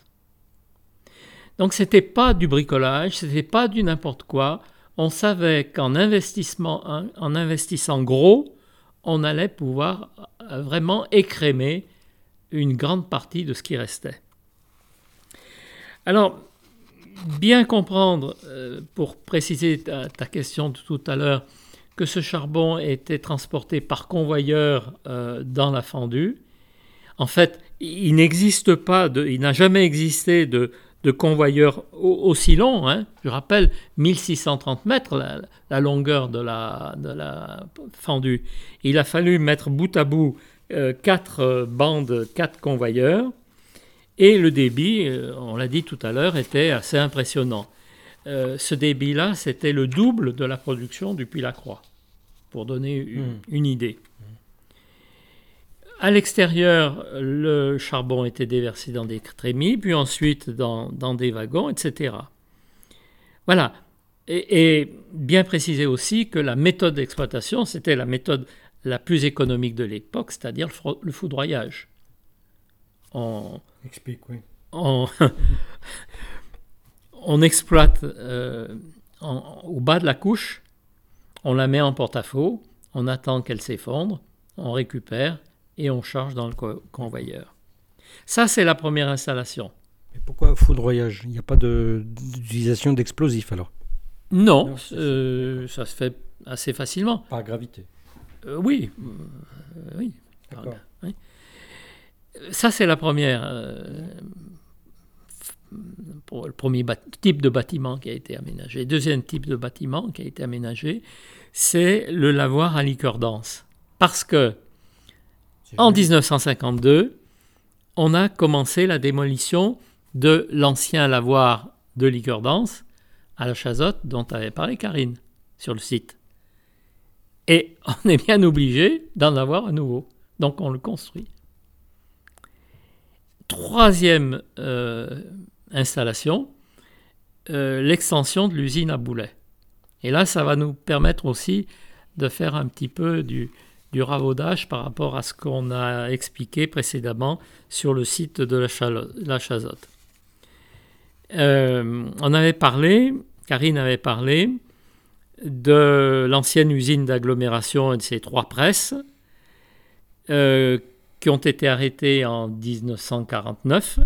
Speaker 1: Donc ce n'était pas du bricolage, ce n'était pas du n'importe quoi. On savait qu'en investissant gros, on allait pouvoir vraiment écrémer une grande partie de ce qui restait. Alors, bien comprendre, pour préciser ta question de tout à l'heure, que ce charbon était transporté par convoyeur dans la fendue. En fait, il n'a jamais existé de convoyeur aussi long. Je rappelle, 1630 mètres la longueur de la fendue. Il a fallu mettre bout à bout 4 bandes, 4 convoyeurs. Et le débit, on l'a dit tout à l'heure, était assez impressionnant. Ce débit-là, c'était le double de la production du Puy-la-Croix, pour donner une idée. À l'extérieur, le charbon était déversé dans des trémies, puis ensuite dans des wagons, etc. Voilà. Et bien préciser aussi que la méthode d'exploitation, c'était la méthode la plus économique de l'époque, c'est-à-dire le foudroyage.
Speaker 3: Explique, oui.
Speaker 1: On exploite au bas de la couche, on la met en porte-à-faux, on attend qu'elle s'effondre, on récupère et on charge dans le convoyeur. Ça, c'est la première installation.
Speaker 3: Mais pourquoi foudroyage ? Il n'y a pas d'utilisation d'explosifs alors ?
Speaker 1: Non, ça se fait assez facilement.
Speaker 3: Par gravité.
Speaker 1: Oui.
Speaker 3: D'accord.
Speaker 1: Oui. Ça, c'est la première. Pour le premier type de bâtiment qui a été aménagé. Le deuxième type de bâtiment qui a été aménagé, c'est le lavoir à liqueur dense. Parce que en 1952, on a commencé la démolition de l'ancien lavoir de liqueur dense à la Chazotte dont avait parlé Karine sur le site. Et on est bien obligé d'en avoir un nouveau. Donc on le construit. Troisième installation, l'extension de l'usine à Boulay. Et là, ça va nous permettre aussi de faire un petit peu du ravaudage par rapport à ce qu'on a expliqué précédemment sur le site de la Chazotte. On avait parlé, Karine avait parlé de l'ancienne usine d'agglomération et de ses 3 presses, qui ont été arrêtés en 1949.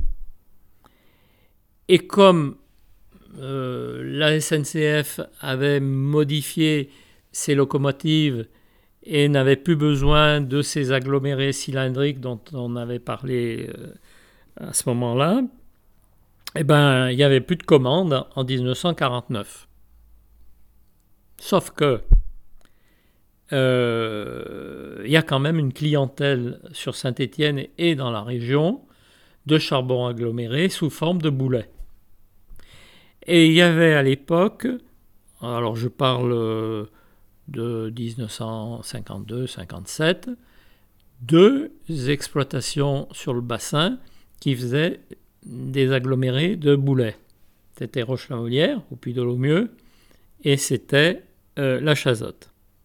Speaker 1: Et comme la SNCF avait modifié ses locomotives et n'avait plus besoin de ces agglomérés cylindriques dont on avait parlé à ce moment-là, il n'y avait plus de commandes en 1949. Sauf que y a quand même une clientèle sur Saint-Étienne et dans la région de charbon aggloméré sous forme de boulets. Et il y avait à l'époque, alors je parle de 1952-57, 2 exploitations sur le bassin qui faisaient des agglomérés de boulets. C'était Roche-la-Molière, au Puy-de-Laumieux, et c'était la Chazotte.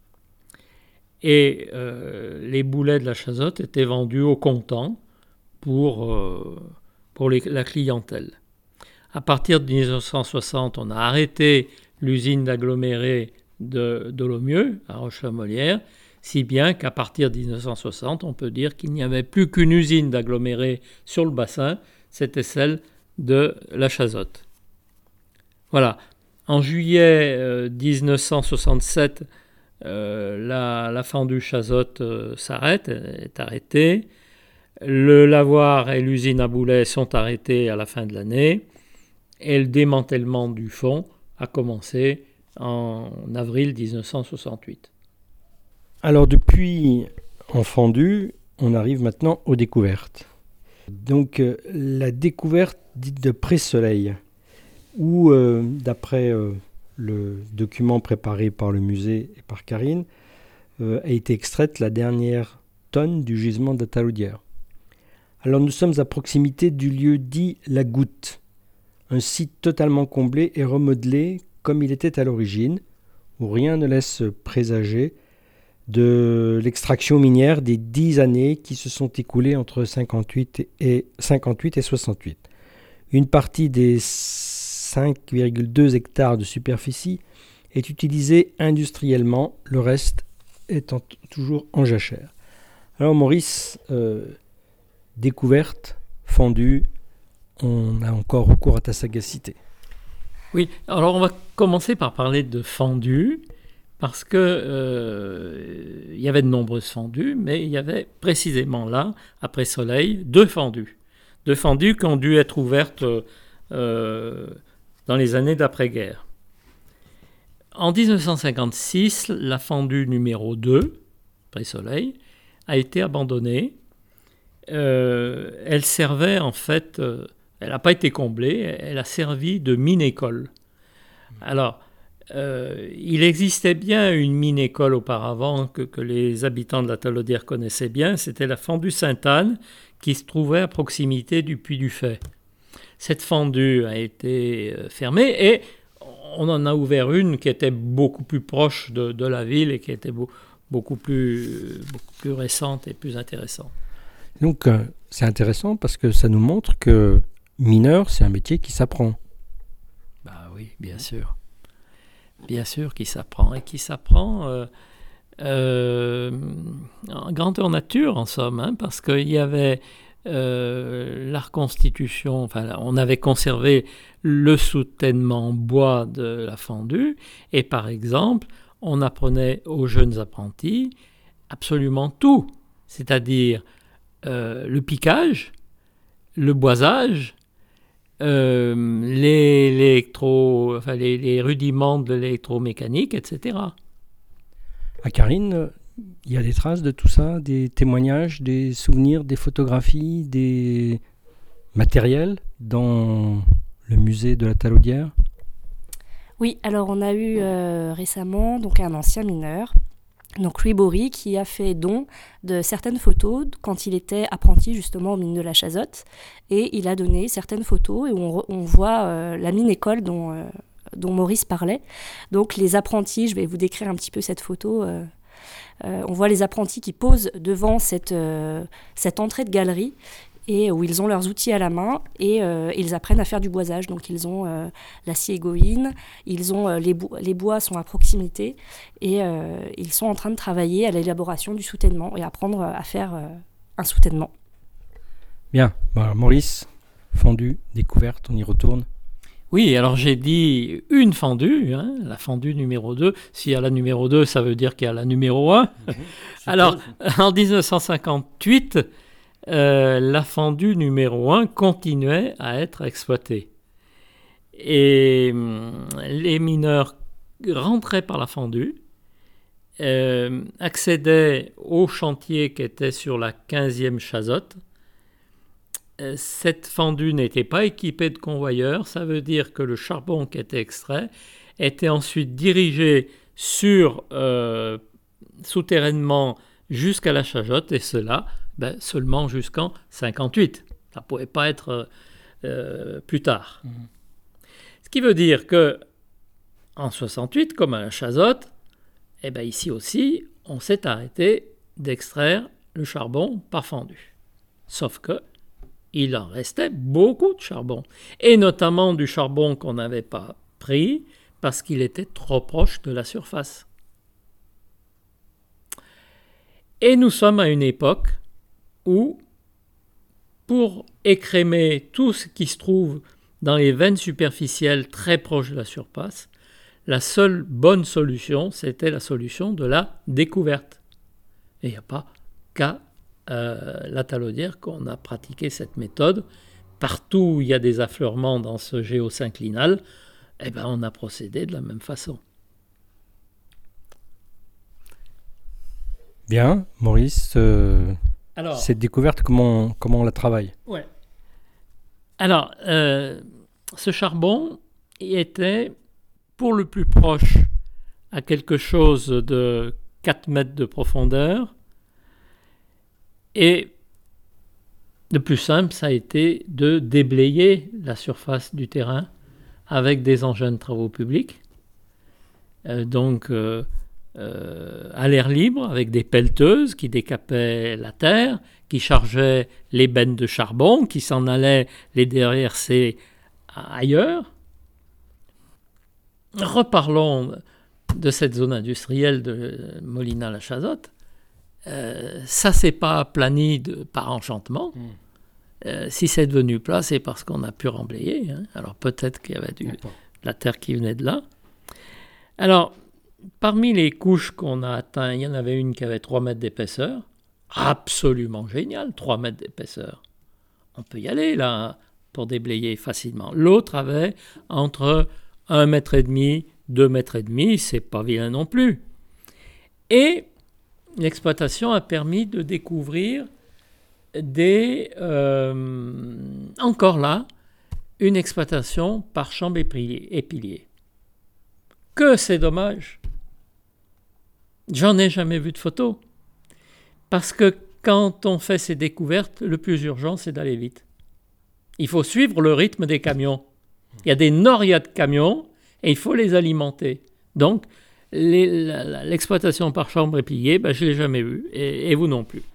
Speaker 1: Et les boulets de la Chazotte étaient vendus au comptant pour la clientèle. À partir de 1960, on a arrêté l'usine d'agglomérés de Laumieux, à Roche-la-Molière, si bien qu'à partir de 1960, on peut dire qu'il n'y avait plus qu'une usine d'agglomérés sur le bassin, c'était celle de la Chazotte. Voilà. En juillet 1967, la fendue Chazotte est arrêtée. Le lavoir et l'usine à boulets sont arrêtés à la fin de l'année. Et le démantèlement du fonds a commencé en avril 1968.
Speaker 3: Alors depuis en fendue, on arrive maintenant aux découvertes. Donc la découverte dite de Pré-Soleil, où d'après le document préparé par le musée et par Karine, a été extraite la dernière tonne du gisement de la Talaudière. Alors nous sommes à proximité du lieu dit La Goutte, un site totalement comblé et remodelé comme il était à l'origine, où rien ne laisse présager de l'extraction minière des 10 années qui se sont écoulées entre 58 et 68. Une partie des 5,2 hectares de superficie est utilisée industriellement, le reste étant toujours en jachère. Alors Maurice, découverte, fendue, on a encore recours à ta sagacité.
Speaker 1: Oui, alors on va commencer par parler de fendue, parce que il y avait de nombreuses fendues, mais il y avait précisément là, à Pré-Soleil, 2 fendues. 2 fendues qui ont dû être ouvertes dans les années d'après-guerre. En 1956, la fendue numéro 2, Pré-Soleil, a été abandonnée. Elle servait en fait... elle n'a pas été comblée, elle a servi de mine-école. Alors, il existait bien une mine-école auparavant que les habitants de la Talaudière connaissaient bien, c'était la fendue Sainte-Anne qui se trouvait à proximité du Puy du Fay. Cette fendue a été fermée et on en a ouvert une qui était beaucoup plus proche de la ville et qui était beaucoup plus récente et plus intéressante.
Speaker 3: Donc, c'est intéressant parce que ça nous montre que mineur, c'est un métier qui s'apprend.
Speaker 1: Bah oui, bien sûr. Bien sûr qu'il s'apprend. Et qui s'apprend en grandeur nature, en somme, hein, parce qu'il y avait la reconstitution, enfin, on avait conservé le soutènement en bois de la fendue, et par exemple, on apprenait aux jeunes apprentis absolument tout, c'est-à-dire le piquage, le boisage, les rudiments de l'électromécanique, etc.
Speaker 3: À Karine, il y a des traces de tout ça, des témoignages, des souvenirs, des photographies, des matériels dans le musée de la Talaudière?
Speaker 2: Oui, alors on a eu récemment donc un ancien mineur, donc Louis Bory, qui a fait don de certaines photos quand il était apprenti justement aux mines de la Chazotte, et il a donné certaines photos et on voit la mine-école dont Maurice parlait. Donc les apprentis, je vais vous décrire un petit peu cette photo. On voit les apprentis qui posent devant cette entrée de galerie et où ils ont leurs outils à la main et ils apprennent à faire du boisage. Donc ils ont l'acier égoïne, ils ont les bois sont à proximité et ils sont en train de travailler à l'élaboration du soutènement et apprendre à faire un soutènement.
Speaker 3: Bien, Maurice, fendue, découverte, on y retourne.
Speaker 1: Oui, alors j'ai dit une fendue, la fendue numéro 2. S'il y a la numéro 2, ça veut dire qu'il y a la numéro 1. Alors, en 1958, la fendue numéro 1 continuait à être exploitée. Et les mineurs rentraient par la fendue, accédaient au chantier qui était sur la 15e chazotte. Cette fendue n'était pas équipée de convoyeur, ça veut dire que le charbon qui était extrait était ensuite dirigé souterrainement jusqu'à la chazotte, et cela seulement jusqu'en 58. Ça ne pouvait pas être plus tard. Ce qui veut dire que en 68, comme à la chazotte, ici aussi, on s'est arrêté d'extraire le charbon par fendue. Sauf que il en restait beaucoup de charbon, et notamment du charbon qu'on n'avait pas pris parce qu'il était trop proche de la surface. Et nous sommes à une époque où, pour écrémer tout ce qui se trouve dans les veines superficielles très proches de la surface, la seule bonne solution, c'était la solution de la découverte. Et il n'y a pas qu'à la Talaudière qu'on a pratiqué cette méthode. Partout où il y a des affleurements dans ce géosynclinal, on a procédé de la même façon.
Speaker 3: Bien, Maurice, alors, cette découverte, comment on la travaille?
Speaker 1: Ouais. Alors, ce charbon était pour le plus proche à quelque chose de 4 mètres de profondeur. Et le plus simple, ça a été de déblayer la surface du terrain avec des engins de travaux publics. À l'air libre, avec des pelleteuses qui décapaient la terre, qui chargeaient les bennes de charbon, qui s'en allaient les déverser ailleurs. Reparlons de cette zone industrielle de Molina-la-Chazotte. Ça, c'est pas aplani par enchantement. Si c'est devenu plat, c'est parce qu'on a pu remblayer. Alors peut-être qu'il y avait de la terre qui venait de là. Alors, parmi les couches qu'on a atteintes, il y en avait une qui avait 3 mètres d'épaisseur. Absolument génial, 3 mètres d'épaisseur. On peut y aller là pour déblayer facilement. L'autre avait entre 1,5 mètre et demi, 2,5 mètres, c'est pas vilain non plus. Et l'exploitation a permis de découvrir encore là, une exploitation par chambre et pilier. Que c'est dommage. J'en ai jamais vu de photo. Parce que quand on fait ces découvertes, le plus urgent, c'est d'aller vite. Il faut suivre le rythme des camions. Il y a des norias de camions et il faut les alimenter. Donc, l'exploitation par chambre et pilier, je ne l'ai jamais vue, et vous non plus.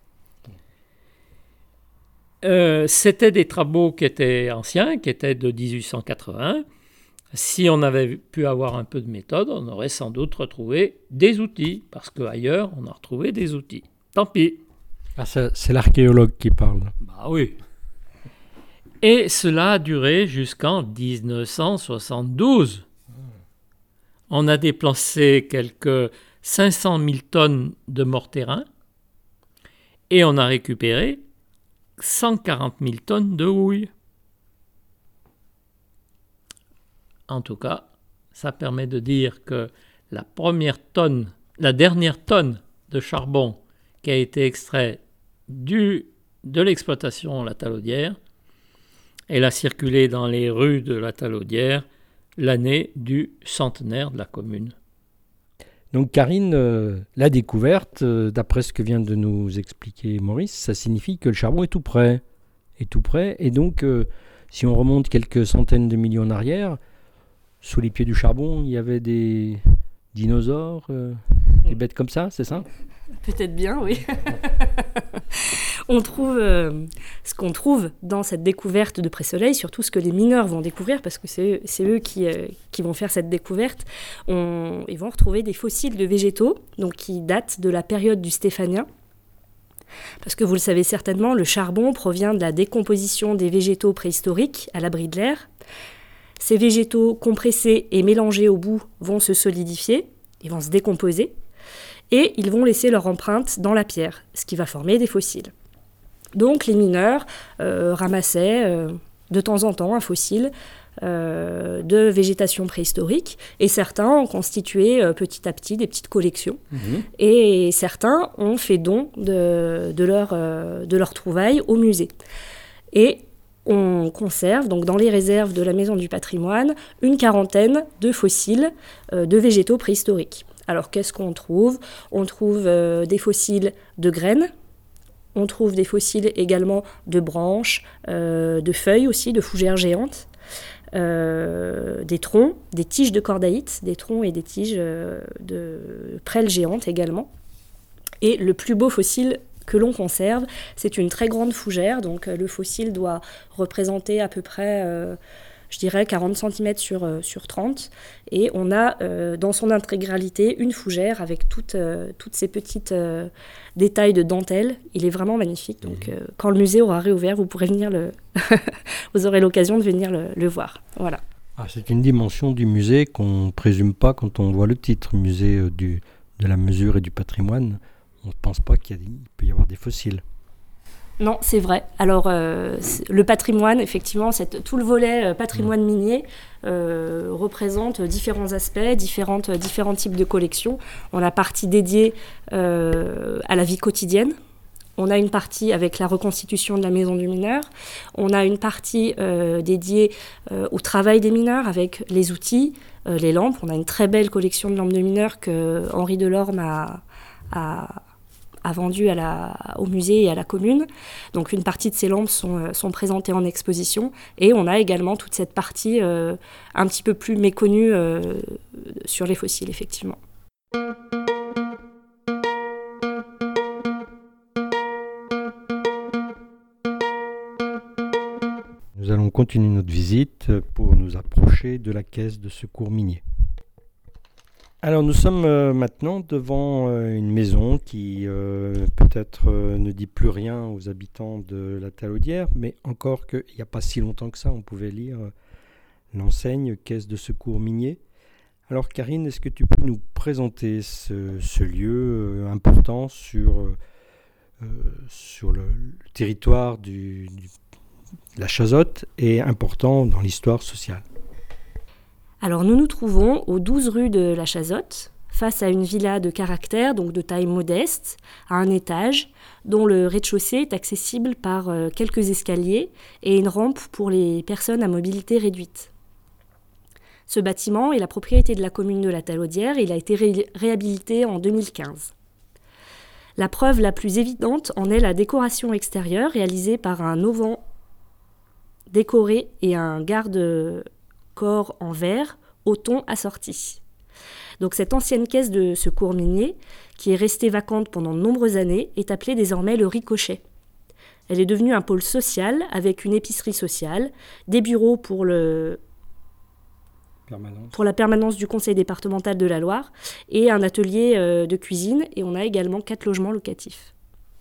Speaker 1: C'était des travaux qui étaient anciens, qui étaient de 1880. Si on avait pu avoir un peu de méthode, on aurait sans doute retrouvé des outils, parce qu'ailleurs, on a retrouvé des outils. Tant pis.
Speaker 3: C'est l'archéologue qui parle.
Speaker 1: Oui. Et cela a duré jusqu'en 1972. On a déplacé quelques 500 000 tonnes de mortérin et on a récupéré 140 000 tonnes de houille. En tout cas, ça permet de dire que la dernière tonne de charbon qui a été extrait de l'exploitation La Talaudière, elle a circulé dans les rues de La Talaudière l'année du centenaire de la commune.
Speaker 3: Donc Karine, la découverte, d'après ce que vient de nous expliquer Maurice, ça signifie que le charbon est tout près. Et donc, si on remonte quelques centaines de millions en arrière, sous les pieds du charbon, il y avait des dinosaures, des bêtes comme ça, c'est ça?
Speaker 2: Peut-être bien, oui. on trouve ce qu'on trouve dans cette découverte de Pré-Soleil, surtout ce que les mineurs vont découvrir, parce que c'est eux qui vont faire cette découverte. Ils vont retrouver des fossiles de végétaux, donc qui datent de la période du Stéphanien. Parce que vous le savez certainement, le charbon provient de la décomposition des végétaux préhistoriques à l'abri de l'air. Ces végétaux compressés et mélangés au bout vont se solidifier, ils vont se décomposer, et ils vont laisser leur empreinte dans la pierre, ce qui va former des fossiles. Donc les mineurs ramassaient de temps en temps un fossile de végétation préhistorique, et certains ont constitué petit à petit des petites collections, et certains ont fait don de leurs trouvailles au musée. Et on conserve, donc dans les réserves de la Maison du Patrimoine, une quarantaine de fossiles de végétaux préhistoriques. Alors qu'est-ce qu'on trouve ? On trouve des fossiles de graines, on trouve des fossiles également de branches, de feuilles aussi, de fougères géantes, des troncs, des tiges de cordaïtes, des troncs et des tiges de prêles géantes également. Et le plus beau fossile que l'on conserve, c'est une très grande fougère, donc le fossile doit représenter à peu près, je dirais, 40 cm sur 30, et on a dans son intégralité une fougère avec toutes ces petites détails de dentelle. Il est vraiment magnifique, donc quand le musée aura réouvert, vous pourrez venir vous aurez l'occasion de venir le voir. Voilà.
Speaker 3: Ah, c'est une dimension du musée qu'on ne présume pas quand on voit le titre, musée de la mesure et du patrimoine. On ne pense pas qu'il peut y avoir des fossiles.
Speaker 2: Non, c'est vrai. Alors, le patrimoine, effectivement, tout le volet patrimoine minier représente différents aspects, différents types de collections. On a la partie dédiée à la vie quotidienne. On a une partie avec la reconstitution de la maison du mineur. On a une partie dédiée au travail des mineurs avec les outils, les lampes. On a une très belle collection de lampes de mineurs que Henri Delorme a vendu au musée et à la commune. Donc une partie de ces lampes sont présentées en exposition. Et on a également toute cette partie un petit peu plus méconnue sur les fossiles, effectivement.
Speaker 3: Nous allons continuer notre visite pour nous approcher de la caisse de secours minier. Alors nous sommes maintenant devant une maison qui peut-être ne dit plus rien aux habitants de la Talaudière, mais encore qu'il n'y a pas si longtemps que ça, on pouvait lire l'enseigne Caisse de secours minier. Alors Karine, est-ce que tu peux nous présenter ce lieu important sur le territoire de la Chazotte et important dans l'histoire sociale ?
Speaker 2: Alors nous nous trouvons aux 12 rue de la Chazotte, face à une villa de caractère, donc de taille modeste, à un étage, dont le rez-de-chaussée est accessible par quelques escaliers et une rampe pour les personnes à mobilité réduite. Ce bâtiment est la propriété de la commune de la Talaudière et il a été réhabilité en 2015. La preuve la plus évidente en est la décoration extérieure réalisée par un auvent décoré et un garde-corps en verre au thon assorti. Donc cette ancienne caisse de secours minier, qui est restée vacante pendant de nombreuses années, est appelée désormais le Ricochet. Elle est devenue un pôle social avec une épicerie sociale, des bureaux pour la permanence du conseil départemental de la Loire et un atelier de cuisine, et on a également 4 logements locatifs.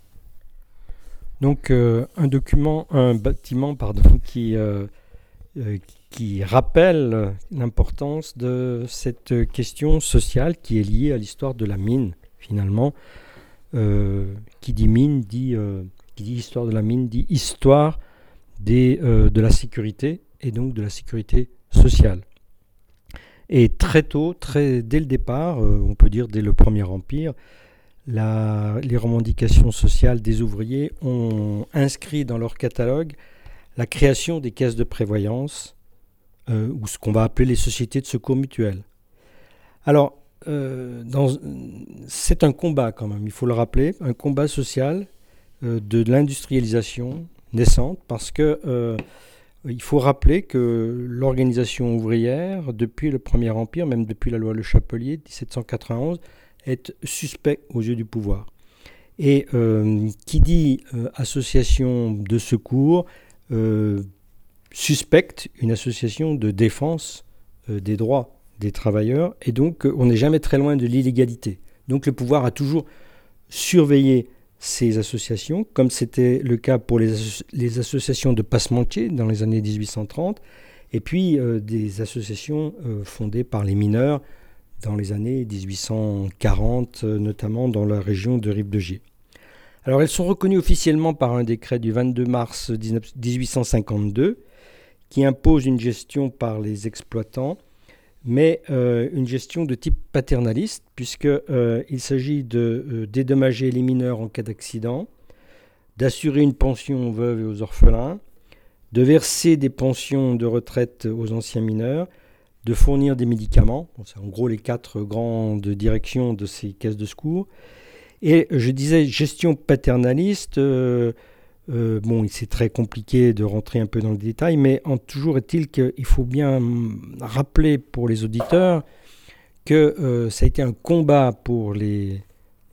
Speaker 3: Donc un bâtiment qui rappelle l'importance de cette question sociale qui est liée à l'histoire de la mine, finalement. Qui dit mine, qui dit histoire de la mine, dit histoire de la sécurité, et donc de la sécurité sociale. Et très tôt, dès le départ, on peut dire dès le Premier Empire, les revendications sociales des ouvriers ont inscrit dans leur catalogue la création des caisses de prévoyance, ou ce qu'on va appeler les sociétés de secours mutuels. Alors, c'est un combat quand même, il faut le rappeler, un combat social de l'industrialisation naissante, parce que il faut rappeler que l'organisation ouvrière, depuis le Premier Empire, même depuis la loi Le Chapelier, 1791, est suspecte aux yeux du pouvoir. Et qui dit association de secours suspecte une association de défense des droits des travailleurs, et donc on n'est jamais très loin de l'illégalité. Donc le pouvoir a toujours surveillé ces associations, comme c'était le cas pour les associations de passementiers dans les années 1830, et puis des associations fondées par les mineurs dans les années 1840, notamment dans la région de Rive-de-Gier. Alors elles sont reconnues officiellement par un décret du 22 mars 1852 qui impose une gestion par les exploitants, mais une gestion de type paternaliste, puisqu'il s'agit de dédommager les mineurs en cas d'accident, d'assurer une pension aux veuves et aux orphelins, de verser des pensions de retraite aux anciens mineurs, de fournir des médicaments. Bon, c'est en gros les 4 grandes directions de ces caisses de secours. Et je disais gestion paternaliste, c'est très compliqué de rentrer un peu dans le détail, mais toujours est-il qu'il faut bien rappeler pour les auditeurs que ça a été un combat pour les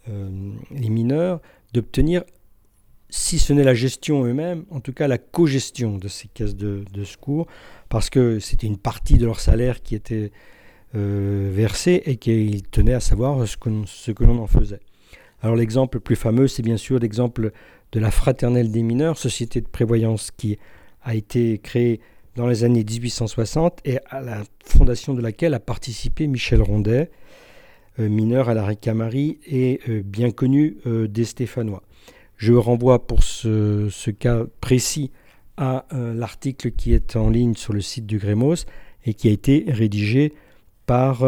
Speaker 3: mineurs d'obtenir, si ce n'est la gestion eux-mêmes, en tout cas la cogestion de ces caisses de secours, parce que c'était une partie de leur salaire qui était versée et qu'ils tenaient à savoir ce que l'on en faisait. Alors l'exemple le plus fameux, c'est bien sûr l'exemple de la Fraternelle des mineurs, société de prévoyance qui a été créée dans les années 1860 et à la fondation de laquelle a participé Michel Rondet, mineur à la Ricamarie et bien connu des Stéphanois. Je renvoie pour ce cas précis à l'article qui est en ligne sur le site du Grémos et qui a été rédigé par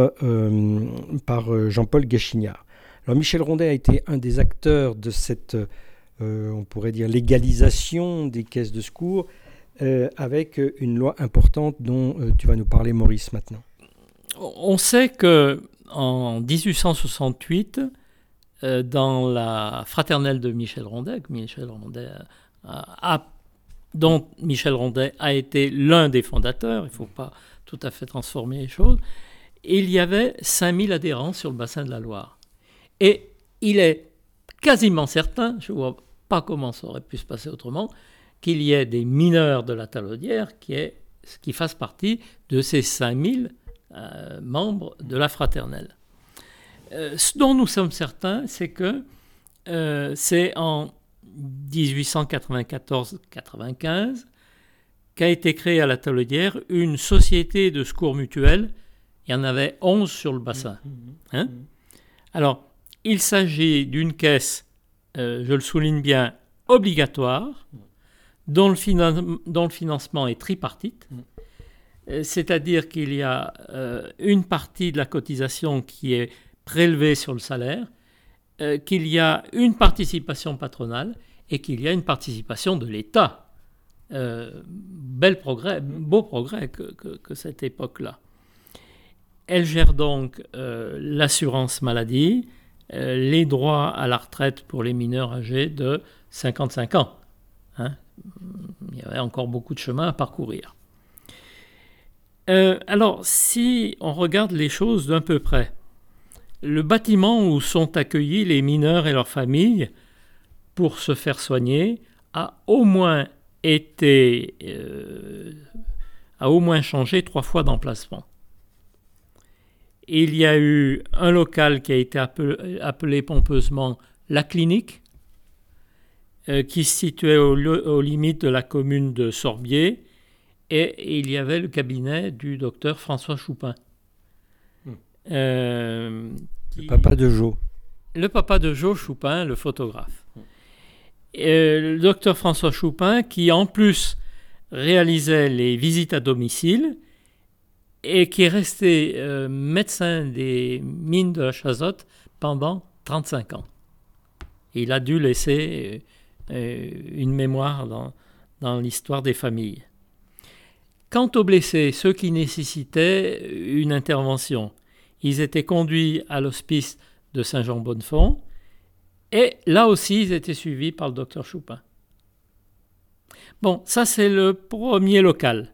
Speaker 3: Jean-Paul Gachignard. Alors Michel Rondet a été un des acteurs de cette, on pourrait dire, légalisation des caisses de secours avec une loi importante dont tu vas nous parler, Maurice, maintenant.
Speaker 1: On sait qu'en 1868, dans la Fraternelle de Michel Rondet, dont Michel Rondet a été l'un des fondateurs, il ne faut pas tout à fait transformer les choses, il y avait 5000 adhérents sur le bassin de la Loire. Et il est quasiment certain, je ne vois pas comment ça aurait pu se passer autrement, qu'il y ait des mineurs de la Talaudière qui fassent partie de ces 5000 membres de la Fraternelle. Ce dont nous sommes certains, c'est que c'est en 1894-95 qu'a été créée à la Talaudière une société de secours mutuel. Il y en avait 11 sur le bassin. Alors, il s'agit d'une caisse, je le souligne bien, obligatoire, dont le financement est tripartite. C'est-à-dire qu'il y a une partie de la cotisation qui est prélevée sur le salaire, qu'il y a une participation patronale et qu'il y a une participation de l'État. Beau progrès que cette époque-là. Elle gère donc l'assurance maladie, les droits à la retraite pour les mineurs âgés de 55 ans. Il y avait encore beaucoup de chemin à parcourir. Alors, si on regarde les choses d'un peu près, le bâtiment où sont accueillis les mineurs et leurs familles pour se faire soigner a au moins changé 3 fois d'emplacement. Il y a eu un local qui a été appelé pompeusement la clinique, qui se situait aux limites de la commune de Sorbier, et il y avait le cabinet du docteur François Choupin.
Speaker 3: Le papa de Jo.
Speaker 1: Le papa de Jo Choupin, le photographe. Le docteur François Choupin, qui en plus réalisait les visites à domicile, et qui est resté médecin des mines de la Chazotte pendant 35 ans. Il a dû laisser une mémoire dans l'histoire des familles. Quant aux blessés, ceux qui nécessitaient une intervention, ils étaient conduits à l'hospice de Saint-Jean-Bonnefond, et là aussi, ils étaient suivis par le docteur Choupin. Bon, ça c'est le premier local.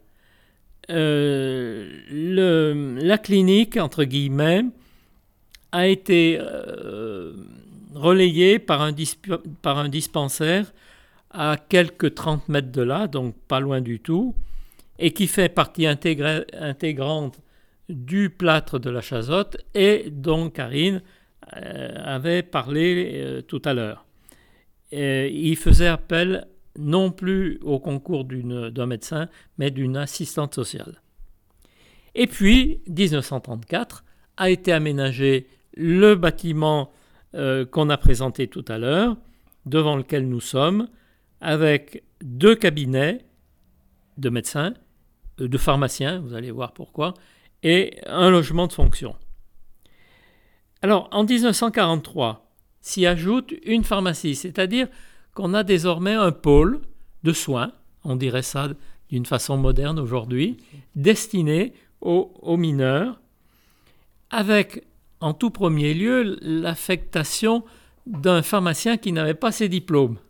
Speaker 1: La clinique, entre guillemets, a été relayé par un dispensaire à quelques 30 mètres de là, donc pas loin du tout, et qui fait partie intégrante du plâtre de la Chazotte et dont Karine avait parlé tout à l'heure. Il faisait appel non plus au concours d'un médecin, mais d'une assistante sociale. Et puis, 1934, a été aménagé le bâtiment qu'on a présenté tout à l'heure, devant lequel nous sommes, avec 2 cabinets de médecins, de pharmaciens, vous allez voir pourquoi, et un logement de fonction. Alors, en 1943, s'y ajoute une pharmacie, c'est-à-dire qu'on a désormais un pôle de soins, on dirait ça d'une façon moderne aujourd'hui, destiné aux mineurs, avec en tout premier lieu l'affectation d'un pharmacien qui n'avait pas ses diplômes.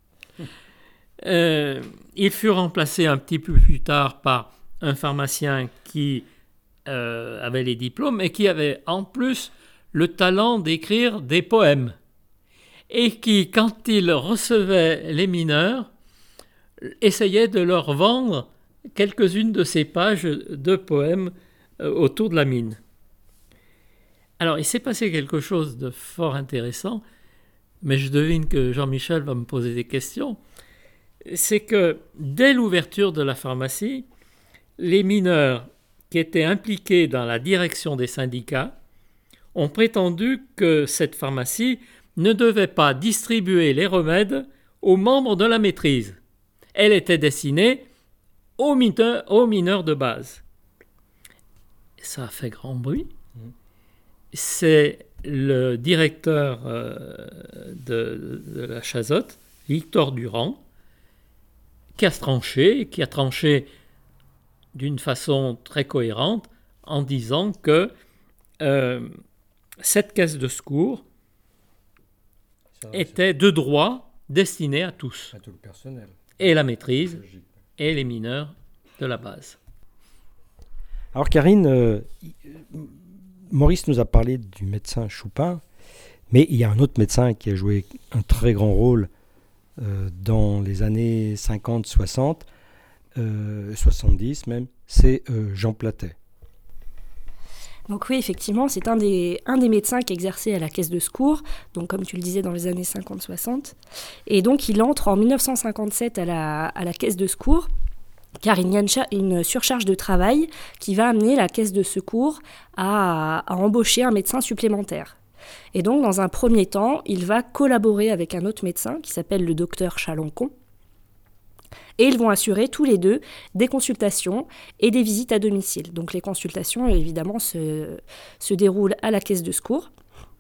Speaker 1: Il fut remplacé un petit peu plus tard par un pharmacien qui avait les diplômes et qui avait en plus le talent d'écrire des poèmes. Et qui, quand il recevait les mineurs, essayait de leur vendre quelques-unes de ces pages de poèmes autour de la mine. Alors, il s'est passé quelque chose de fort intéressant, mais je devine que Jean-Michel va me poser des questions. C'est que dès l'ouverture de la pharmacie, les mineurs qui étaient impliqués dans la direction des syndicats ont prétendu que cette pharmacie ne devait pas distribuer les remèdes aux membres de la maîtrise. Elle était destinée aux mineurs de base. Ça a fait grand bruit. C'est le directeur de la Chazotte, Victor Durand, qui a tranché d'une façon très cohérente en disant que cette caisse de secours était de droit destinée à tous.
Speaker 3: À tout le personnel.
Speaker 1: Et la maîtrise et les mineurs de la base.
Speaker 3: Alors Karine, Maurice nous a parlé du médecin Choupin, mais il y a un autre médecin qui a joué un très grand rôle dans les années 50, 60, 70 même, c'est Jean Platet.
Speaker 2: Donc oui, effectivement, c'est un des médecins qui exerçait à la caisse de secours, donc comme tu le disais dans les années 50-60. Et donc il entre en 1957 à la caisse de secours, car il y a une surcharge de travail qui va amener la caisse de secours à embaucher un médecin supplémentaire. Et donc dans un premier temps, il va collaborer avec un autre médecin qui s'appelle le docteur Chalancon. Et ils vont assurer tous les deux des consultations et des visites à domicile. Donc les consultations, évidemment, se déroulent à la caisse de secours.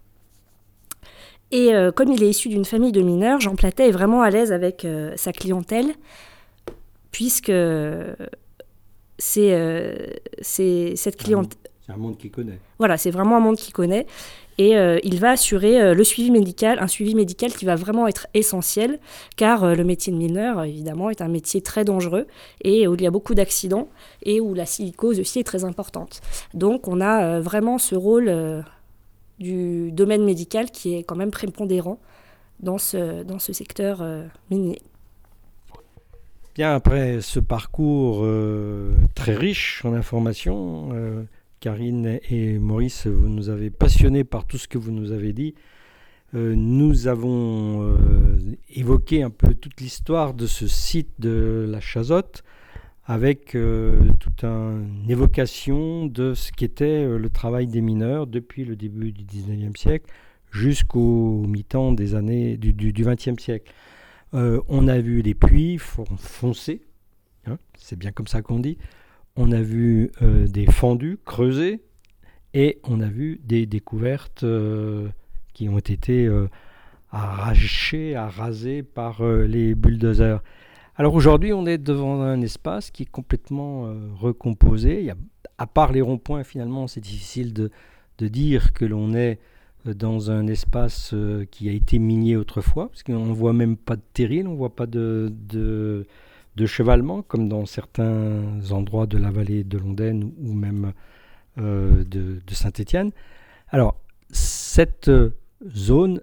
Speaker 2: Et comme il est issu d'une famille de mineurs, Jean Platet est vraiment à l'aise avec sa clientèle, puisque c'est cette clientèle...
Speaker 3: C'est un monde qu'il connaît.
Speaker 2: Voilà, c'est vraiment un monde qu'il connaît. Et il va assurer le suivi médical, un suivi médical qui va vraiment être essentiel, car le métier de mineur, évidemment, est un métier très dangereux et où il y a beaucoup d'accidents et où la silicose aussi est très importante. Donc on a vraiment ce rôle du domaine médical qui est quand même prépondérant dans ce secteur minier.
Speaker 3: Bien, après ce parcours très riche en informations, Karine et Maurice, vous nous avez passionnés par tout ce que vous nous avez dit. Nous avons évoqué un peu toute l'histoire de ce site de la Chazotte avec toute une évocation de ce qu'était le travail des mineurs depuis le début du 19e siècle jusqu'au mi-temps des années du 20e siècle. On a vu les puits foncés, hein, c'est bien comme ça qu'on dit. On a vu des fendus creusés et on a vu des découvertes qui ont été arrachées, rasées par les bulldozers. Alors aujourd'hui, on est devant un espace qui est complètement recomposé. À part les ronds-points, finalement, c'est difficile de dire que l'on est dans un espace qui a été minier autrefois, parce qu'on ne voit même pas de terril, on ne voit pas de chevalement, comme dans certains endroits de la vallée de l'Ondaine ou même de Saint-Étienne. Alors, cette zone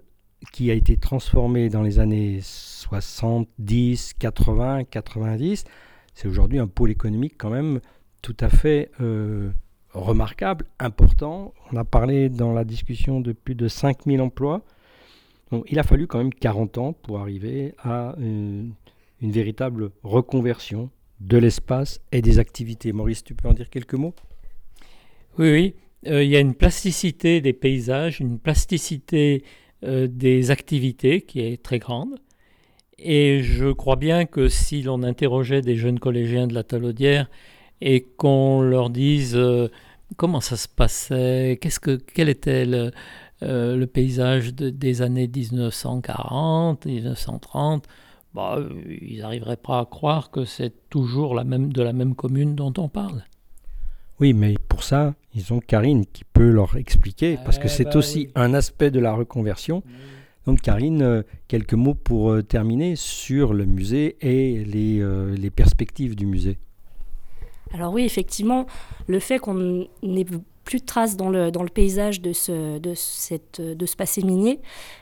Speaker 3: qui a été transformé dans les années 70, 80, 90. C'est aujourd'hui un pôle économique quand même tout à fait remarquable, important. On a parlé dans la discussion de plus de 5000 emplois. Donc, il a fallu quand même 40 ans pour arriver à une véritable reconversion de l'espace et des activités. Maurice, tu peux en dire quelques mots ?
Speaker 1: Oui. Il y a une plasticité des paysages, une plasticité des activités qui est très grande. Et je crois bien que si l'on interrogeait des jeunes collégiens de la Talaudière et qu'on leur dise comment ça se passait, quel était le paysage des années 1940, 1930, ils n'arriveraient pas à croire que c'est toujours de la même commune dont on parle.
Speaker 3: Oui, mais pour ça, ils ont Karine qui peut leur expliquer, parce que c'est aussi un aspect de la reconversion. Donc Karine, quelques mots pour terminer sur le musée et les perspectives du musée.
Speaker 2: Alors oui, effectivement, le fait qu'on n'ait plus de traces dans le paysage de ce passé minier,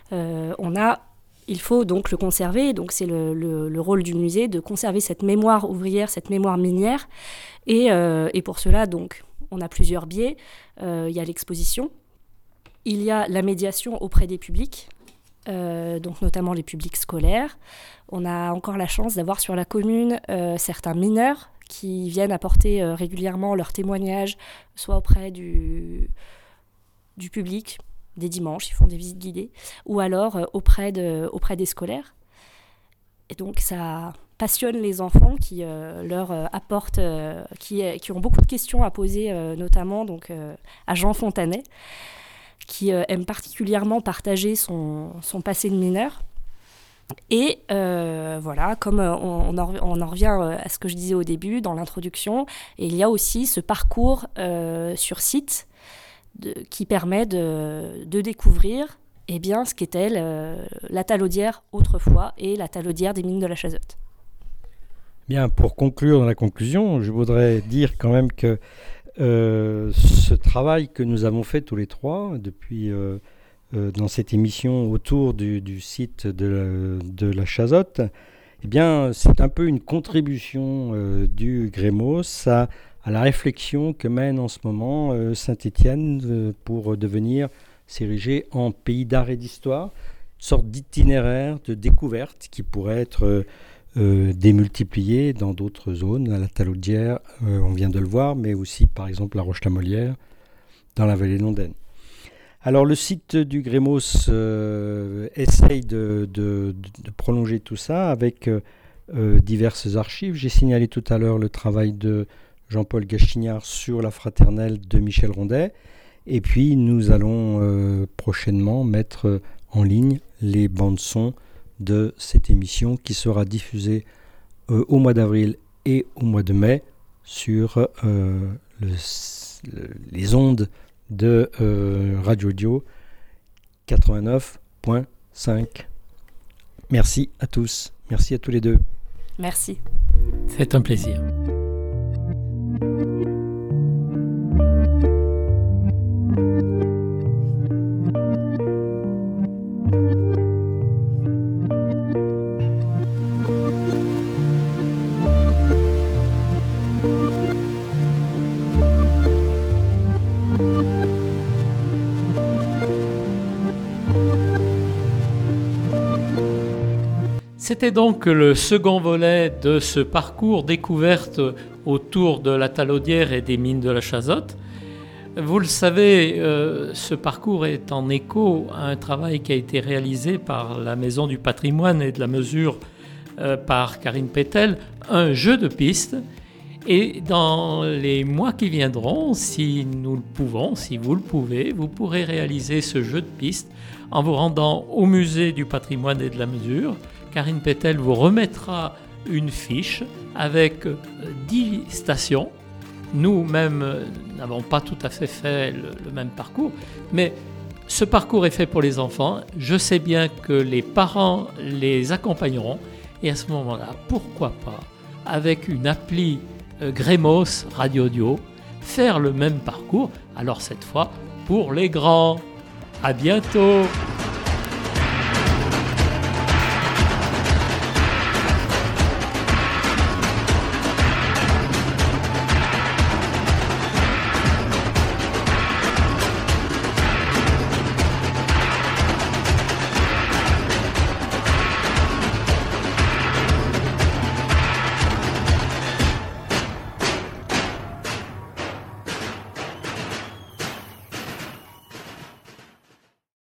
Speaker 2: il faut donc le conserver. Donc c'est le rôle du musée de conserver cette mémoire ouvrière, cette mémoire minière. Et pour cela, donc, on a plusieurs biais. Il y a l'exposition, il y a la médiation auprès des publics, donc notamment les publics scolaires. On a encore la chance d'avoir sur la commune certains mineurs qui viennent apporter régulièrement leurs témoignages, soit auprès du public, des dimanches, ils font des visites guidées, ou alors auprès des scolaires. Et donc ça passionne les enfants qui leur apportent, qui ont beaucoup de questions à poser, notamment donc, à Jean Fontanet, qui aime particulièrement partager son passé de mineur. Et voilà, comme on en revient à ce que je disais au début, dans l'introduction, et il y a aussi ce parcours sur site qui permet de découvrir ce qu'était la Talaudière autrefois et la Talaudière des mines de la Chazotte.
Speaker 3: Bien, pour conclure dans la conclusion, je voudrais dire quand même que ce travail que nous avons fait tous les trois depuis dans cette émission autour du site de la Chazotte, eh bien, c'est un peu une contribution du Grémos à la réflexion que mène en ce moment Saint-Étienne pour devenir s'ériger en pays d'art et d'histoire, une sorte d'itinéraire de découverte qui pourrait être démultiplié dans d'autres zones, à la Talaudière, on vient de le voir, mais aussi par exemple la Roche-la-Molière, dans la vallée de l'Ondaine. Alors le site du Grémos essaye de prolonger tout ça avec diverses archives. J'ai signalé tout à l'heure le travail de Jean-Paul Gachignard sur la fraternelle de Michel Rondet. Et puis nous allons prochainement mettre en ligne les bandes-sons de cette émission qui sera diffusée au mois d'avril et au mois de mai sur les ondes de Radio Audio 89.5. Merci à tous. Merci à tous les deux.
Speaker 2: Merci.
Speaker 1: C'est un plaisir. C'était donc le second volet de ce parcours découverte autour de la Talaudière et des mines de la Chazotte. Vous le savez, ce parcours est en écho à un travail qui a été réalisé par la Maison du patrimoine et de la mesure par Karine Pétel, un jeu de piste. Et dans les mois qui viendront, si nous le pouvons, si vous le pouvez, vous pourrez réaliser ce jeu de piste en vous rendant au musée du patrimoine et de la mesure. Karine Pétel vous remettra une fiche avec 10 stations. Nous-mêmes n'avons pas tout à fait le même parcours, mais ce parcours est fait pour les enfants. Je sais bien que les parents les accompagneront et à ce moment-là, pourquoi pas, avec une appli Grémos Radio Audio, faire le même parcours, alors cette fois pour les grands. À bientôt!